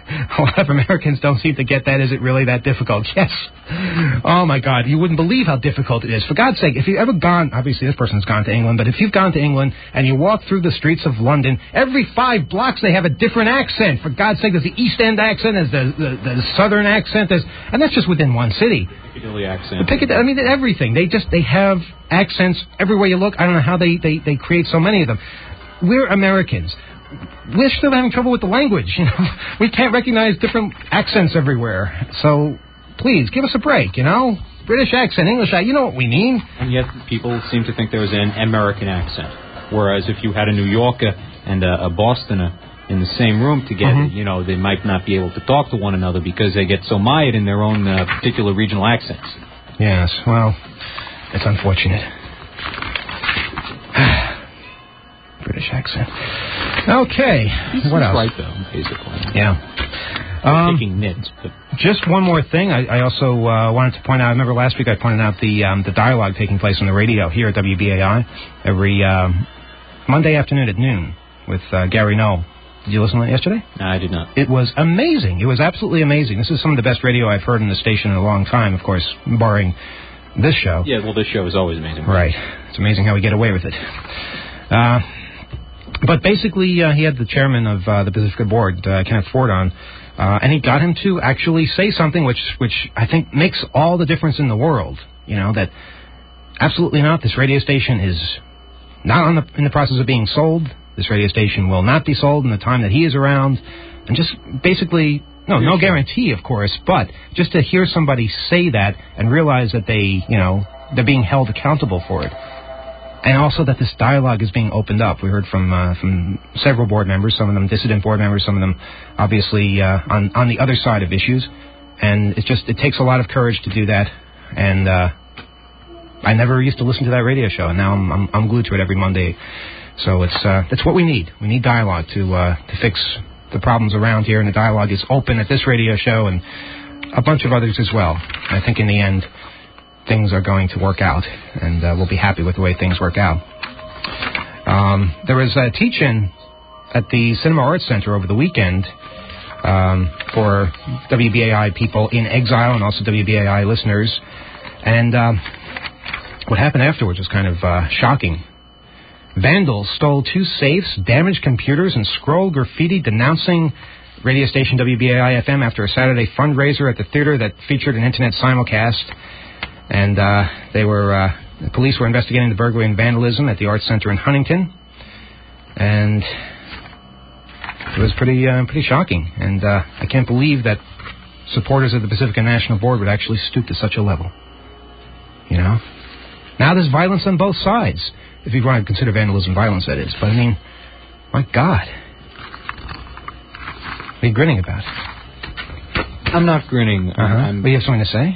S2: A lot of Americans don't seem to get that. Is it really that difficult? Yes. Oh, my God. You wouldn't believe how difficult it is. For God's sake, if you've ever gone, obviously this person's gone to England, but if you've gone to England and you walk through the streets of London, every 5 blocks they have a different accent. For God's sake, there's the East End accent, there's the Southern accent, and that's just within one city.
S4: Piccadilly accent.
S2: I mean, everything. They have accents everywhere you look. I don't know how they create so many of them. We're Americans. We're still having trouble with the language. You know, we can't recognize different accents everywhere. So, please, give us a break, you know? British accent, English accent, you know what we mean.
S4: And yet people seem to think there was an American accent. Whereas if you had a New Yorker and a Bostoner in the same room together, you know, they might not be able to talk to one another because they get so mired in their own particular regional accents.
S2: Yes, well, it's unfortunate. British accent. Okay. What else?
S4: Right, though, basically.
S2: Yeah.
S4: Taking nits. But
S2: just one more thing. I also wanted to point out, I remember last week I pointed out the dialogue taking place on the radio here at WBAI every Monday afternoon at noon with Gary Knoll. Did you listen to it yesterday?
S4: No, I did not.
S2: It was amazing. It was absolutely amazing. This is some of the best radio I've heard in the station in a long time, of course, barring this show.
S4: Yeah, well, this show is always amazing.
S2: Right. It's amazing how we get away with it. But basically, he had the chairman of the Pacifica Board, Kenneth Ford, on, and he got him to actually say something which I think makes all the difference in the world. You know, that absolutely not, this radio station is not in the process of being sold. This radio station will not be sold in the time that he is around. And just basically, no guarantee, of course, but just to hear somebody say that and realize that they're being held accountable for it. And also that this dialogue is being opened up. We heard from several board members, some of them dissident board members, some of them obviously on the other side of issues. And it takes a lot of courage to do that. And I never used to listen to that radio show, and now I'm glued to it every Monday. So it's what we need. We need dialogue to fix the problems around here, and the dialogue is open at this radio show and a bunch of others as well. And I think in the end, things are going to work out, and we'll be happy with the way things work out. There was a teach-in at the Cinema Arts Center over the weekend for WBAI people in exile and also WBAI listeners. And what happened afterwards was kind of shocking. Vandals stole 2 safes, damaged computers, and scrolled graffiti denouncing radio station WBAI FM after a Saturday fundraiser at the theater that featured an internet simulcast. And the police were investigating the burglary and vandalism at the Arts Center in Huntington. And it was pretty shocking. And I can't believe that supporters of the Pacifica National Board would actually stoop to such a level. You know? Now there's violence on both sides. If you want to consider vandalism violence, that is. But I mean, my God. What are you grinning about?
S4: I'm not grinning.
S2: But you have something to say?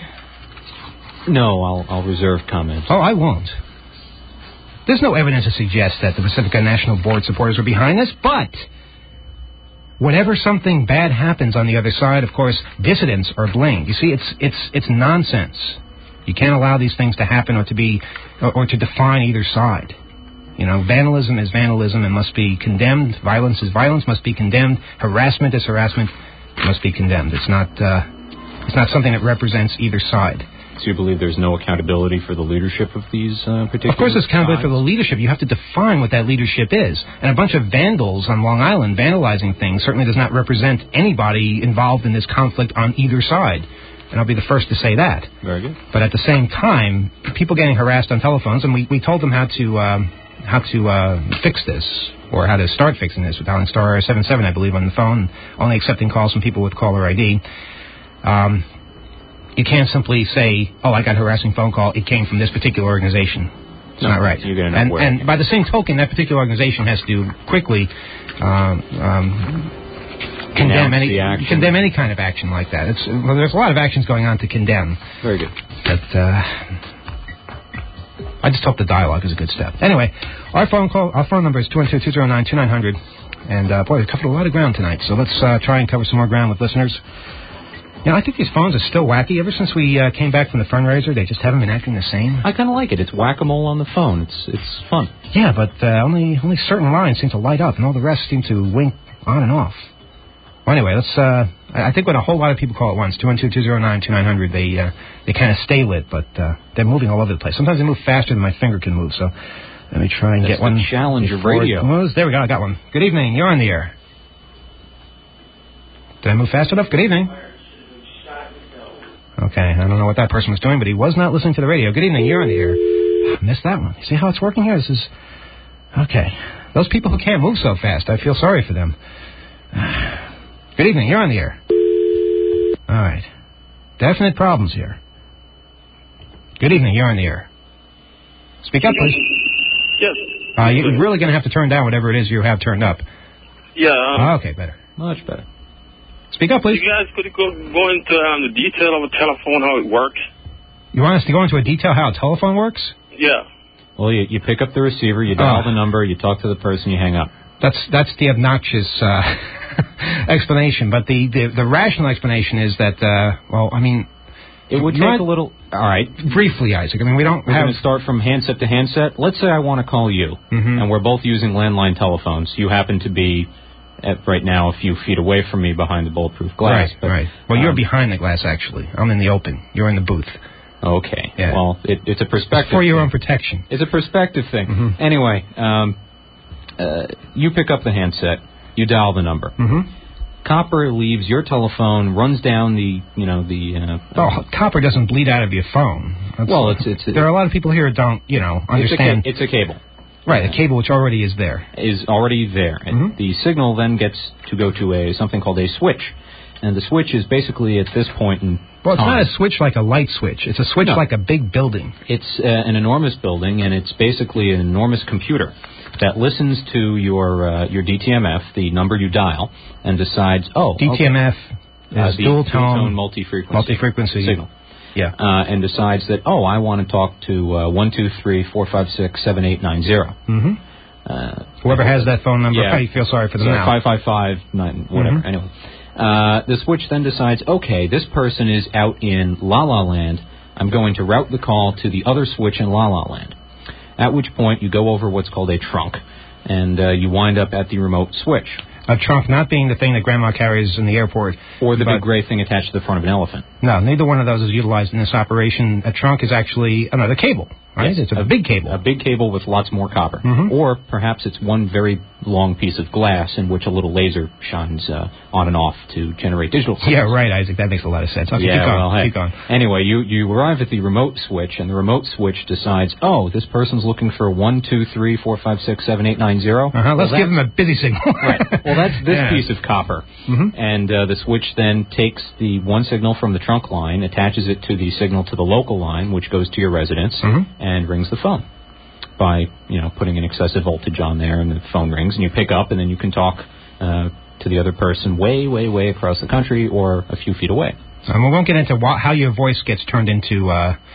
S4: No, I'll reserve comments.
S2: Oh, I won't. There's no evidence to suggest that the Pacifica National Board supporters were behind this, but whenever something bad happens on the other side, of course, dissidents are blamed. You see, it's nonsense. You can't allow these things to happen or to define either side. You know, vandalism is vandalism and must be condemned. Violence is violence, must be condemned. Harassment is harassment, must be condemned. It's not something that represents either side.
S4: So you believe there's no accountability for the leadership of these particular
S2: Of course there's accountability for the leadership. You have to define what that leadership is. And a bunch of vandals on Long Island vandalizing things certainly does not represent anybody involved in this conflict on either side. And I'll be the first to say that.
S4: Very good.
S2: But at the same time, people getting harassed on telephones, and we told them how to fix this, or how to start fixing this with dialing star 77, I believe, on the phone, only accepting calls from people with caller ID. You can't simply say, oh, I got a harassing phone call, it came from this particular organization. It's not right.
S4: You're gonna know
S2: and by the same token, that particular organization has to quickly condemn any kind of action like that. There's a lot of actions going on to condemn.
S4: Very good.
S2: But I just hope the dialogue is a good step. Anyway, our phone number is 212-209-2900. And boy, we've covered a lot of ground tonight. So let's try and cover some more ground with listeners. You know, I think these phones are still wacky. Ever since we came back from the fundraiser, they just haven't been acting the same.
S4: I kind of like it. It's whack-a-mole on the phone. It's fun.
S2: Yeah, but only certain lines seem to light up, and all the rest seem to wink on and off. Well, anyway, let's. I think when a whole lot of people call at once, 212-209-2900, they kind of stay lit, but they're moving all over the place. Sometimes they move faster than my finger can move. So let me try and get one.
S4: Challenger radio.
S2: There we go. I got one. Good evening. You're on the air. Did I move fast enough? Good evening. Okay, I don't know what that person was doing, but he was not listening to the radio. Good evening. You're on the air. I missed that one. You see how it's working here? This is okay. Those people who can't move so fast, I feel sorry for them. Good evening. You're on the air. All right. Definite problems here. Good evening. You're on the air. Speak up, please.
S6: Yes.
S2: You're really going to have to turn down whatever it is you have turned up.
S6: Yeah.
S2: Okay, better.
S4: Much better.
S2: Speak up, please.
S6: You guys could go into the detail of a telephone, how it works.
S2: You want us to go into a detail how a telephone works?
S6: Yeah.
S4: Well, you pick up the receiver, you dial the number, you talk to the person, you hang up.
S2: That's the obnoxious explanation, but the rational explanation is that
S4: it would take a little. All right,
S2: briefly, Isaac. I mean, we're going
S4: to start from handset to handset. Let's say I want to call you, and we're both using landline telephones. You happen to be right now a few feet away from me behind the bulletproof glass.
S2: Right. Well, you're behind the glass actually. I'm in the open. You're in the booth.
S4: Okay.
S2: Yeah.
S4: Well, it's a perspective.
S2: It's for your
S4: thing.
S2: own protection.
S4: It's a perspective thing.
S2: Mm-hmm.
S4: Anyway, you pick up the handset, you dial the number.
S2: Mm-hmm.
S4: Copper leaves your telephone, runs down
S2: copper doesn't bleed out of your phone. There are a lot of people here who don't, understand.
S4: It's a cable.
S2: Right, a cable which already is there.
S4: Is already there. And the signal then gets to go to something called a switch. And the switch is basically at this point in
S2: Well, it's not a switch like a light switch. It's a switch like a big building.
S4: It's an enormous building, and it's basically an enormous computer that listens to your DTMF, the number you dial, and decides,
S2: DTMF is dual tone
S4: multi-frequency
S2: signal. Yeah.
S4: And decides that, I want to talk to 123-456-7890.
S2: Mm-hmm. Whoever has that phone number, I feel sorry for them now.
S4: 555-9, whatever.
S2: Mm-hmm.
S4: Anyway. The switch then decides, this person is out in La La Land. I'm going to route the call to the other switch in La La Land. At which point you go over what's called a trunk, and you wind up at the remote switch.
S2: A trunk not being the thing that Grandma carries in the airport.
S4: Or the big gray thing attached to the front of an elephant.
S2: No, neither one of those is utilized in this operation. A trunk is actually another cable, right?
S4: Yes,
S2: it's a big cable.
S4: A big cable with lots more copper.
S2: Mm-hmm.
S4: Or perhaps it's one very long piece of glass in which a little laser shines on and off to generate digital signals.
S2: Yeah, right, Isaac. That makes a lot of sense. Okay, keep going.
S4: Anyway, you arrive at the remote switch, and the remote switch decides, this person's looking for 123-456-7890.
S2: Let's give them a busy signal.
S4: Right. Well, that's this piece of copper.
S2: Mm-hmm.
S4: And the switch then takes the one signal from the trunk line, attaches it to the signal to the local line, which goes to your residence, and rings the phone by, putting an excessive voltage on there, and the phone rings, and you pick up, and then you can talk to the other person way, way, way across the country or a few feet away.
S2: And we won't get into how your voice gets turned into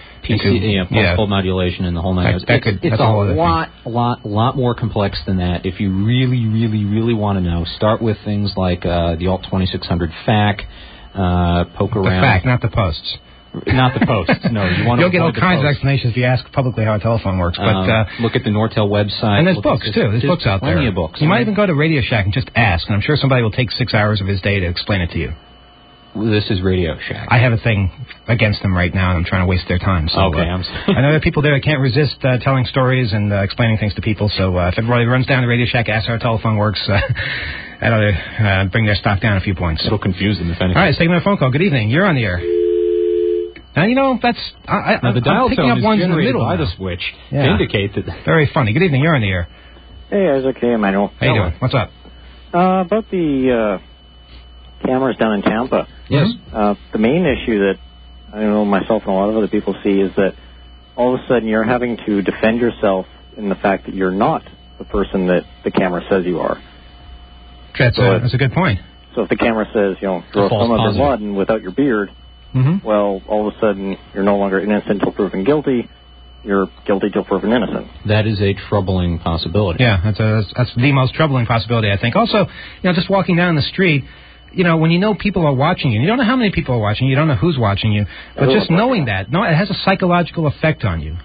S4: pulse modulation and the whole nine. It's a lot more complex than that. If you really, really, really want to know, start with things like the Alt 2600 FAC, poke around.
S2: The FAC, not the posts.
S4: Not the posts. No,
S2: you'll get all kinds of explanations if you ask publicly how a telephone works. But
S4: look at the Nortel website.
S2: And there's books too. There's books out there.
S4: Plenty of books.
S2: You might even go to Radio Shack and just ask, and I'm sure somebody will take 6 hours of his day to explain it to you.
S4: This is Radio Shack.
S2: I have a thing against them right now, and I'm trying to waste their time. So,
S4: okay,
S2: I know there are people there that can't resist telling stories and explaining things to people. So if everybody runs down to Radio Shack, asks how our telephone works, that ought to bring their stock down a few points.
S4: It'll confuse them, if anything.
S2: All right, let's take another phone call. Good evening. You're on the air. Now, that's...
S4: now, the dial tone is generated by the switch to indicate that...
S2: Very funny. Good evening. You're on the air.
S7: Hey, Isaac. Hey, Emmanuel.
S2: How you doing? What's up?
S7: About the cameras down in Tampa.
S2: Yes.
S7: The main issue that I know myself and a lot of other people see is that all of a sudden you're having to defend yourself in the fact that you're not the person that the camera says you are.
S2: That's a good point.
S7: So if the camera says, you're Osama bin Laden without your beard, well, all of a sudden you're no longer innocent until proven guilty. You're guilty till proven innocent.
S4: That is a troubling possibility.
S2: Yeah, that's the most troubling possibility, I think. Also, just walking down the street, when you know people are watching you, you don't know how many people are watching you, you don't know who's watching you, but just knowing that, it has a psychological effect on you,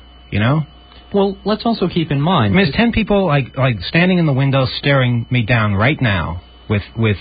S4: Well, let's also keep in mind...
S2: I mean, there's 10 people, like standing in the window staring me down right now, with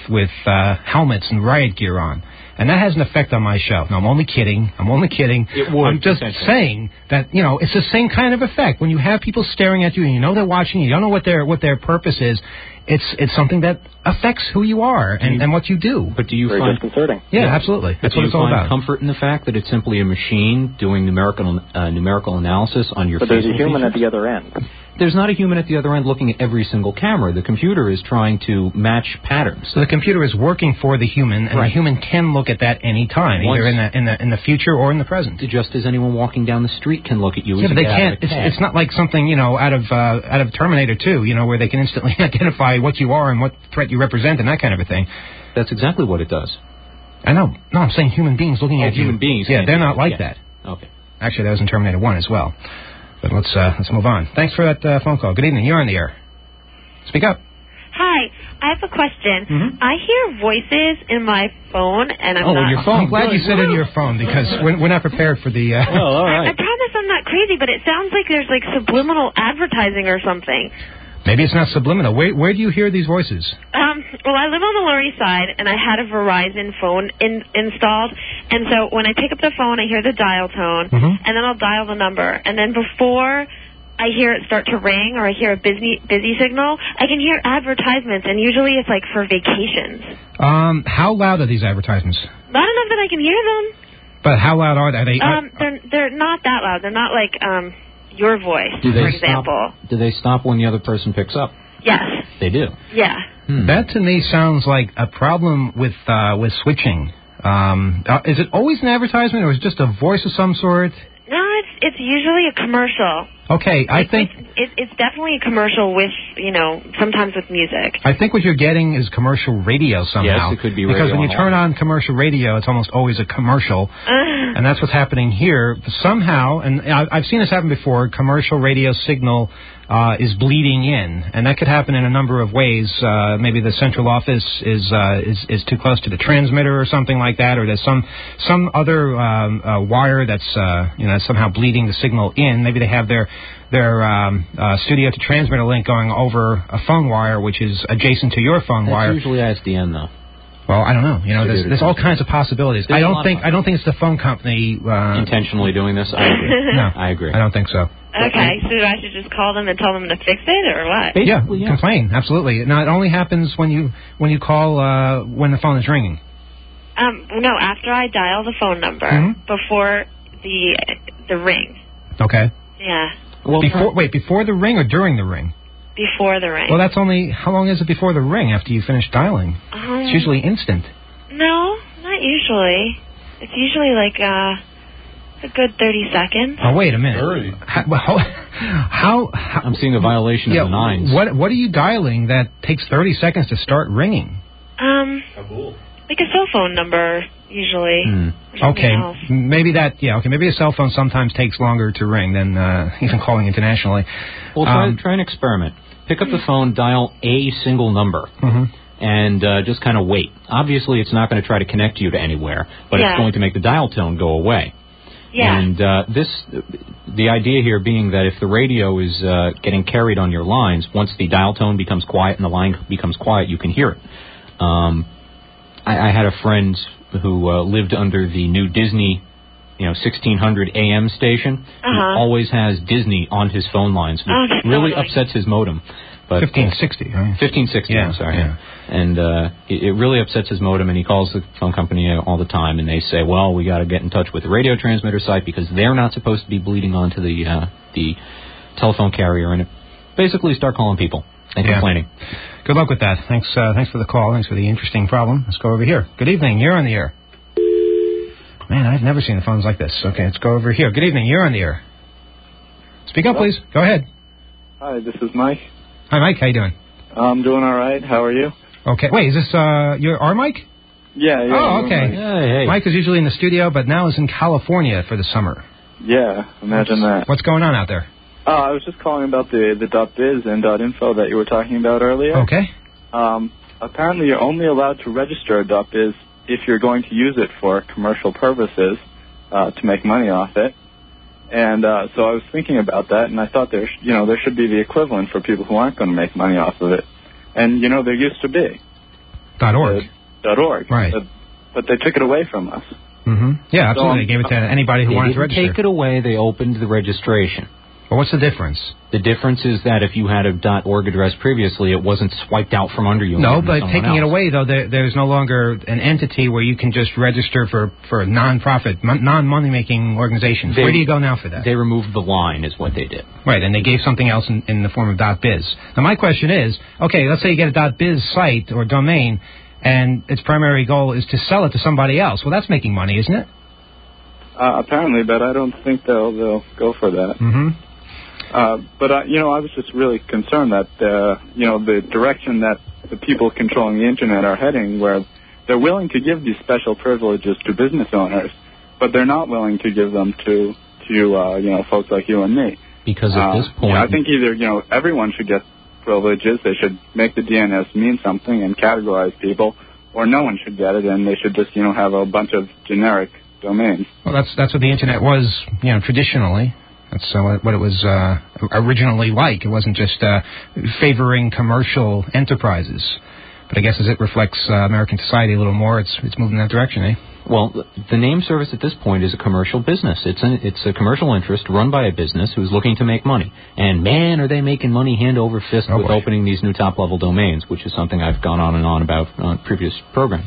S2: helmets and riot gear on. And that has an effect on my show. No, I'm only kidding.
S4: It would.
S2: I'm just saying that, it's the same kind of effect. When you have people staring at you and you know they're watching you don't know what their purpose is, it's something that affects who you are and what you do.
S4: But do you
S7: Very
S4: find...
S7: disconcerting.
S2: Yeah, absolutely. That's what it's all about.
S4: Do you find comfort in the fact that it's simply a machine doing numerical analysis on your
S7: But there's a
S4: facial
S7: human
S4: features?
S7: at the other end.
S4: There's not a human at the other end looking at every single camera. The computer is trying to match patterns.
S2: So the computer is working for the human, and
S4: Right.
S2: the human can look at that any time, either in the future or in the present.
S4: Just as anyone walking down the street can look at you.
S2: Yeah,
S4: as
S2: but
S4: you
S2: they
S4: get out of
S2: can't.
S4: a cab.
S2: It's not like something out of Terminator 2, where they can instantly identify what you are and what threat you represent and that kind of a thing.
S4: That's exactly what it does.
S2: I know. No, I'm saying human beings looking at you.
S4: Human beings.
S2: Yeah,
S4: can't
S2: they're
S4: do
S2: not
S4: that.
S2: like
S4: Yeah.
S2: that.
S4: Okay.
S2: Actually, that was in Terminator 1 as well. But let's move on. Thanks for that phone call. Good evening. You're on the air. Speak up.
S8: Hi, I have a question.
S2: Mm-hmm.
S8: I hear voices in my phone, and I'm not...
S2: your phone. I'm glad you said in your phone because we're not prepared for the...
S4: all
S8: I
S4: right.
S8: promise I'm not crazy, but it sounds like there's like subliminal advertising or something.
S2: Maybe it's not subliminal. Where do you hear these voices?
S8: Well, I live on the Lower East Side, and I had a Verizon phone installed, and so when I pick up the phone, I hear the dial tone, and then I'll dial the number, and then before I hear it start to ring or I hear a busy signal, I can hear advertisements, and usually it's like for vacations.
S2: How loud are these advertisements?
S8: Not enough that I can hear them.
S2: But how loud are they?
S8: They're not that loud. They're not like your voice,
S4: Do
S8: for
S4: they
S8: example.
S4: Do they stop when the other person picks up?
S8: Yes.
S4: They do.
S8: Yeah.
S2: That to me sounds like a problem with switching. Is it always an advertisement or is it just a voice of some sort?
S8: No, it's usually a commercial.
S2: Okay, I think
S8: It's definitely a commercial with, sometimes with music.
S2: I think what you're getting is commercial radio somehow.
S4: Yes, it could be
S2: because
S4: radio
S2: when you
S4: on
S2: turn on commercial radio, it's almost always a commercial, and that's what's happening here. Somehow, and I've seen this happen before. Commercial radio signal is bleeding in, and that could happen in a number of ways. Maybe the central office is too close to the transmitter or something like that, or there's some other wire that's somehow bleeding the signal in. Maybe they have their studio to transmitter link going over a phone wire, which is adjacent to your phone wire.
S4: That's usually ISDN, though.
S2: Well, I don't know. There's all kinds of possibilities. I don't think it's the phone company
S4: intentionally doing this. I agree.
S2: No,
S4: I agree.
S2: I don't think so.
S8: Okay, so I should just call them and tell them to fix it, or what?
S4: Basically, yeah.
S2: Complain. Absolutely. Now, it only happens when you call when the phone is ringing.
S8: No, after I dial the phone number, before the ring.
S2: Okay.
S8: Yeah,
S4: Well,
S2: before the ring or during the ring?
S8: before the ring.
S2: Well, that's only, how long is it before the ring after you finish dialing? It's usually instant.
S8: No, not usually. It's usually like a good 30 seconds.
S2: Oh, wait a minute.
S5: 30.
S2: How
S4: I'm seeing a violation of the nines.
S2: What are you dialing that takes 30 seconds to start ringing?
S8: Like a cell phone number, usually. or something
S2: Okay,
S8: else.
S2: maybe maybe a cell phone sometimes takes longer to ring than even calling internationally.
S4: Well, try an experiment. Pick up the phone, dial a single number, and just kind of wait. Obviously, it's not going to try to connect you to anywhere, but it's going to make the dial tone go away.
S8: Yeah.
S4: And the idea here being that if the radio is getting carried on your lines, once the dial tone becomes quiet and the line becomes quiet, you can hear it. I had a friend who lived under the new Disney, 1600 AM station. He always has Disney on his phone lines, which really upsets his modem. But
S2: 1560, right?
S4: 1560,
S2: Yeah,
S4: I'm sorry.
S2: yeah.
S4: And it really upsets his modem, and he calls the phone company all the time, and they say, well, we got to get in touch with the radio transmitter site because they're not supposed to be bleeding onto the telephone carrier, and basically start calling people and complaining.
S2: Good luck with that. Thanks for the call. Thanks for the interesting problem. Let's go over here. Good evening. You're on the air. Man, I've never seen the phones like this. Okay, let's go over here. Good evening. You're on the air. Speak up, please. Go ahead.
S9: Hi, this is Mike.
S2: Hi, Mike. How you doing?
S9: I'm doing all right. How are you?
S2: Okay. Wait, is this our Mike?
S9: Yeah.
S2: Oh, okay.
S9: Mike.
S4: Hey.
S2: Mike is usually in the studio, but now is in California for the summer.
S9: Yeah, imagine that.
S2: What's going on out there?
S9: I was just calling about the .biz and .info that you were talking about earlier.
S2: Okay.
S9: Apparently, you're only allowed to register a .biz if you're going to use it for commercial purposes to make money off it. And so I was thinking about that, and I thought there should be the equivalent for people who aren't going to make money off of it. And there used to be.
S2: .org.
S9: .org.
S2: Right.
S9: But they took it away from us.
S2: Mm-hmm. Yeah, absolutely. They gave it to anybody who wanted to register.
S4: They didn't take it away. They opened the registration.
S2: Well, what's the difference?
S4: The difference is that if you had a .org address previously, it wasn't swiped out from under you.
S2: No, but taking it away, though, there's no longer an entity where you can just register for a non-profit, non-money-making organizations. Where do you go now for that?
S4: They removed the line is what they did.
S2: Right, and they gave something else in the form of .biz. Now, my question is, okay, let's say you get a .biz site or domain, and its primary goal is to sell it to somebody else. Well, that's making money, isn't it?
S9: Apparently, but I don't think they'll go for that.
S2: Mm-hmm.
S9: But I was just really concerned that, the direction that the people controlling the Internet are heading, where they're willing to give these special privileges to business owners, but they're not willing to give them to folks like you and me.
S4: Because at this point...
S9: I think either, everyone should get privileges, they should make the DNS mean something and categorize people, or no one should get it, and they should just, have a bunch of generic domains.
S2: Well, that's what the Internet was, traditionally. That's what it was originally like. It wasn't just favoring commercial enterprises. But I guess as it reflects American society a little more, it's moving in that direction, eh?
S4: Well, the name service at this point is a commercial business. It's a commercial interest run by a business who's looking to make money. And, man, are they making money hand over fist with opening these new top-level domains, which is something I've gone on and on about on previous programs.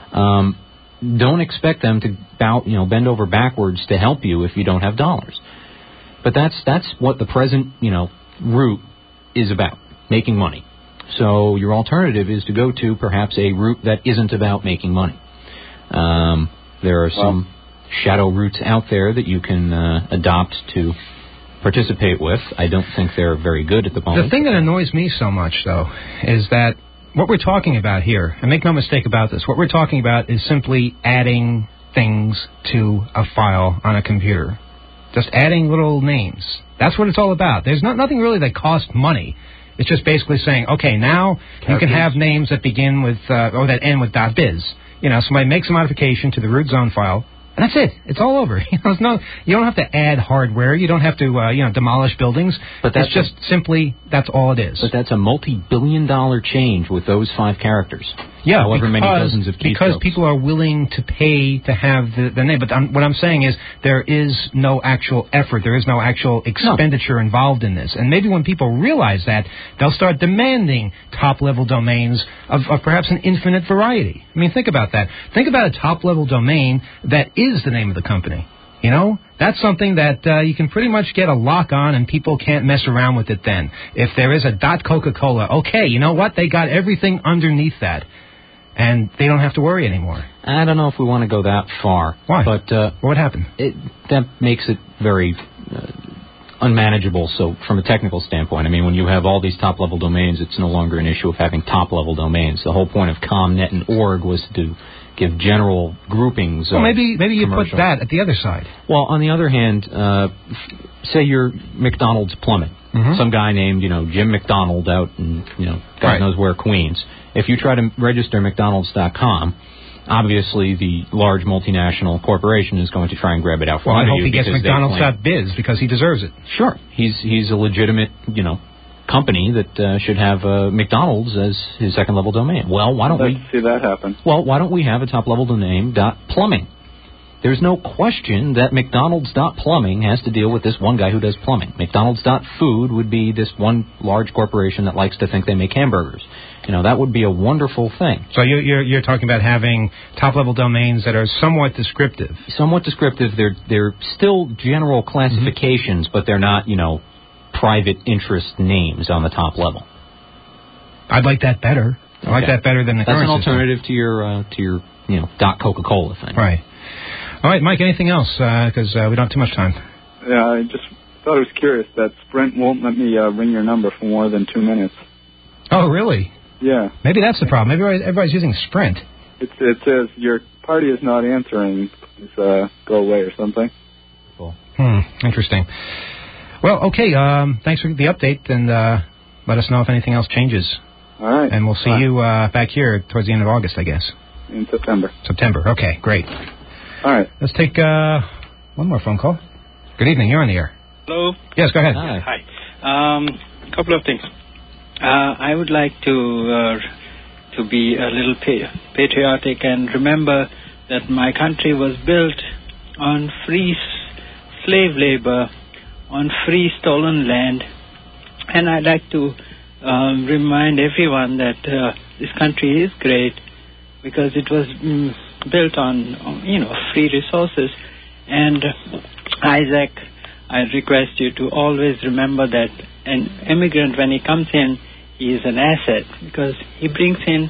S4: Don't expect them to bend over backwards to help you if you don't have dollars. But that's what the present, route is about, making money. So your alternative is to go to perhaps a route that isn't about making money. There are some shadow routes out there that you can adopt to participate with. I don't think they're very good at the moment.
S2: The thing that annoys me so much, though, is that what we're talking about here, and make no mistake about this, what we're talking about is simply adding things to a file on a computer. Just adding little names. That's what it's all about. There's nothing really that costs money. It's just basically saying, okay, now you can have names that begin with, or that end with .biz. Somebody makes a modification to the root zone file, and that's it. It's all over. You don't have to add hardware. You don't have to, demolish buildings. But it's just simply, that's all it is.
S4: But that's a multi-billion-dollar change with those 5 characters.
S2: Yeah,
S4: however many dozens of keystrokes.
S2: Because people are willing to pay to have the name. But what I'm saying is there is no actual effort. There is no actual expenditure involved in this. And maybe when people realize that, they'll start demanding top-level domains of perhaps an infinite variety. I mean, think about that. Think about a top-level domain that is the name of the company. That's something that you can pretty much get a lock on, and people can't mess around with it then. If there is a .Coca-Cola, okay, you know what? They got everything underneath that, and they don't have to worry anymore.
S4: I don't know if we want to go that far.
S2: Why?
S4: But
S2: what happened?
S4: That makes it very unmanageable. So from a technical standpoint, I mean, when you have all these top-level domains, it's no longer an issue of having top-level domains. The whole point of ComNet and org was to give general groupings.
S2: Well, maybe you put that at the other side.
S4: Well, on the other hand, say you're McDonald's Plumbing. Mm-hmm. Some guy named, Jim McDonald out in, God knows where, Queens. If you try to register McDonald's.com, obviously the large multinational corporation is going to try and grab it out from under you.
S2: Well, I hope he gets McDonald's.biz because he deserves it.
S4: Sure. He's a legitimate, company that should have McDonald's as his second-level domain. Well, why don't we
S9: see that happen?
S4: Well, why don't we have a top-level domain .plumbing? There's no question that McDonald's.plumbing has to deal with this one guy who does plumbing. McDonald's.food would be this one large corporation that likes to think they make hamburgers. That would be a wonderful thing.
S2: So you're talking about having top-level domains that are somewhat descriptive.
S4: Somewhat descriptive. They're still general classifications, but they're not, private interest names on the top level.
S2: I'd like that better. I like that better than the current
S4: system. That's an alternative to your .Coca-Cola thing.
S2: Right. All right, Mike, anything else? Because we don't have too much time.
S9: Yeah, I just thought it was curious that Sprint won't let me ring your number for more than 2 minutes.
S2: Oh, really?
S9: Yeah.
S2: Maybe that's the problem. Maybe everybody's using Sprint.
S9: It says, your party is not answering. Please go away or something.
S4: Cool.
S2: Interesting. Well, okay, thanks for the update, and let us know if anything else changes.
S9: All right.
S2: And we'll see you back here towards the end of August, I guess.
S9: In September.
S2: September, okay, great.
S9: All right.
S2: Let's take one more phone call. Good evening, you're on the air.
S10: Hello.
S2: Yes, go ahead.
S10: Hi. A couple of things. I would like to to be a little patriotic and remember that my country was built on free slave labor, on free stolen land. And I'd like to remind everyone that this country is great because it was built on free resources. And Isaac, I request you to always remember that an immigrant, when he comes in, he is an asset because he brings in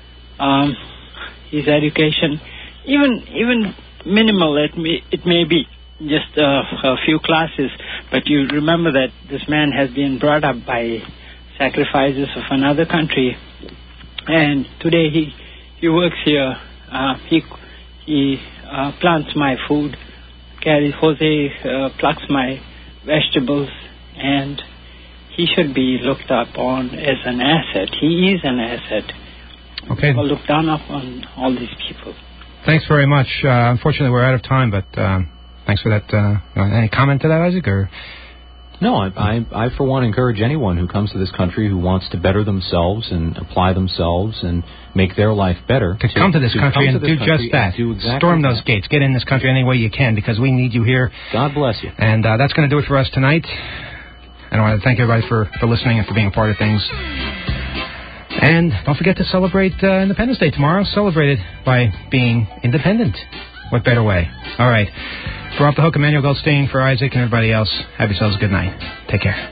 S10: his education, even minimal. It may be just a few classes, but you remember that this man has been brought up by sacrifices of another country, and today he works here. He plants my food. Jose plucks my vegetables, and he should be looked upon as an asset. He is an asset.
S2: Okay.
S10: We'll look down upon all these people.
S2: Thanks very much. Unfortunately, we're out of time, but thanks for that. Any comment to that, Isaac? Or
S4: no, I for one encourage anyone who comes to this country who wants to better themselves and apply themselves and make their life better
S2: to come to this country and do just that. Storm those gates. Get in this country any way you can because we need you here.
S4: God bless you.
S2: And that's going to do it for us tonight. And I want to thank everybody for listening and for being a part of things. And don't forget to celebrate Independence Day tomorrow. Celebrate it by being independent. What better way? All right. For Off the Hook, Emmanuel Goldstein, for Isaac and everybody else, have yourselves a good night. Take care.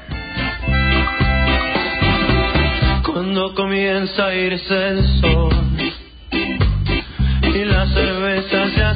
S3: Cuando comienza a irse el sol y la cerveza se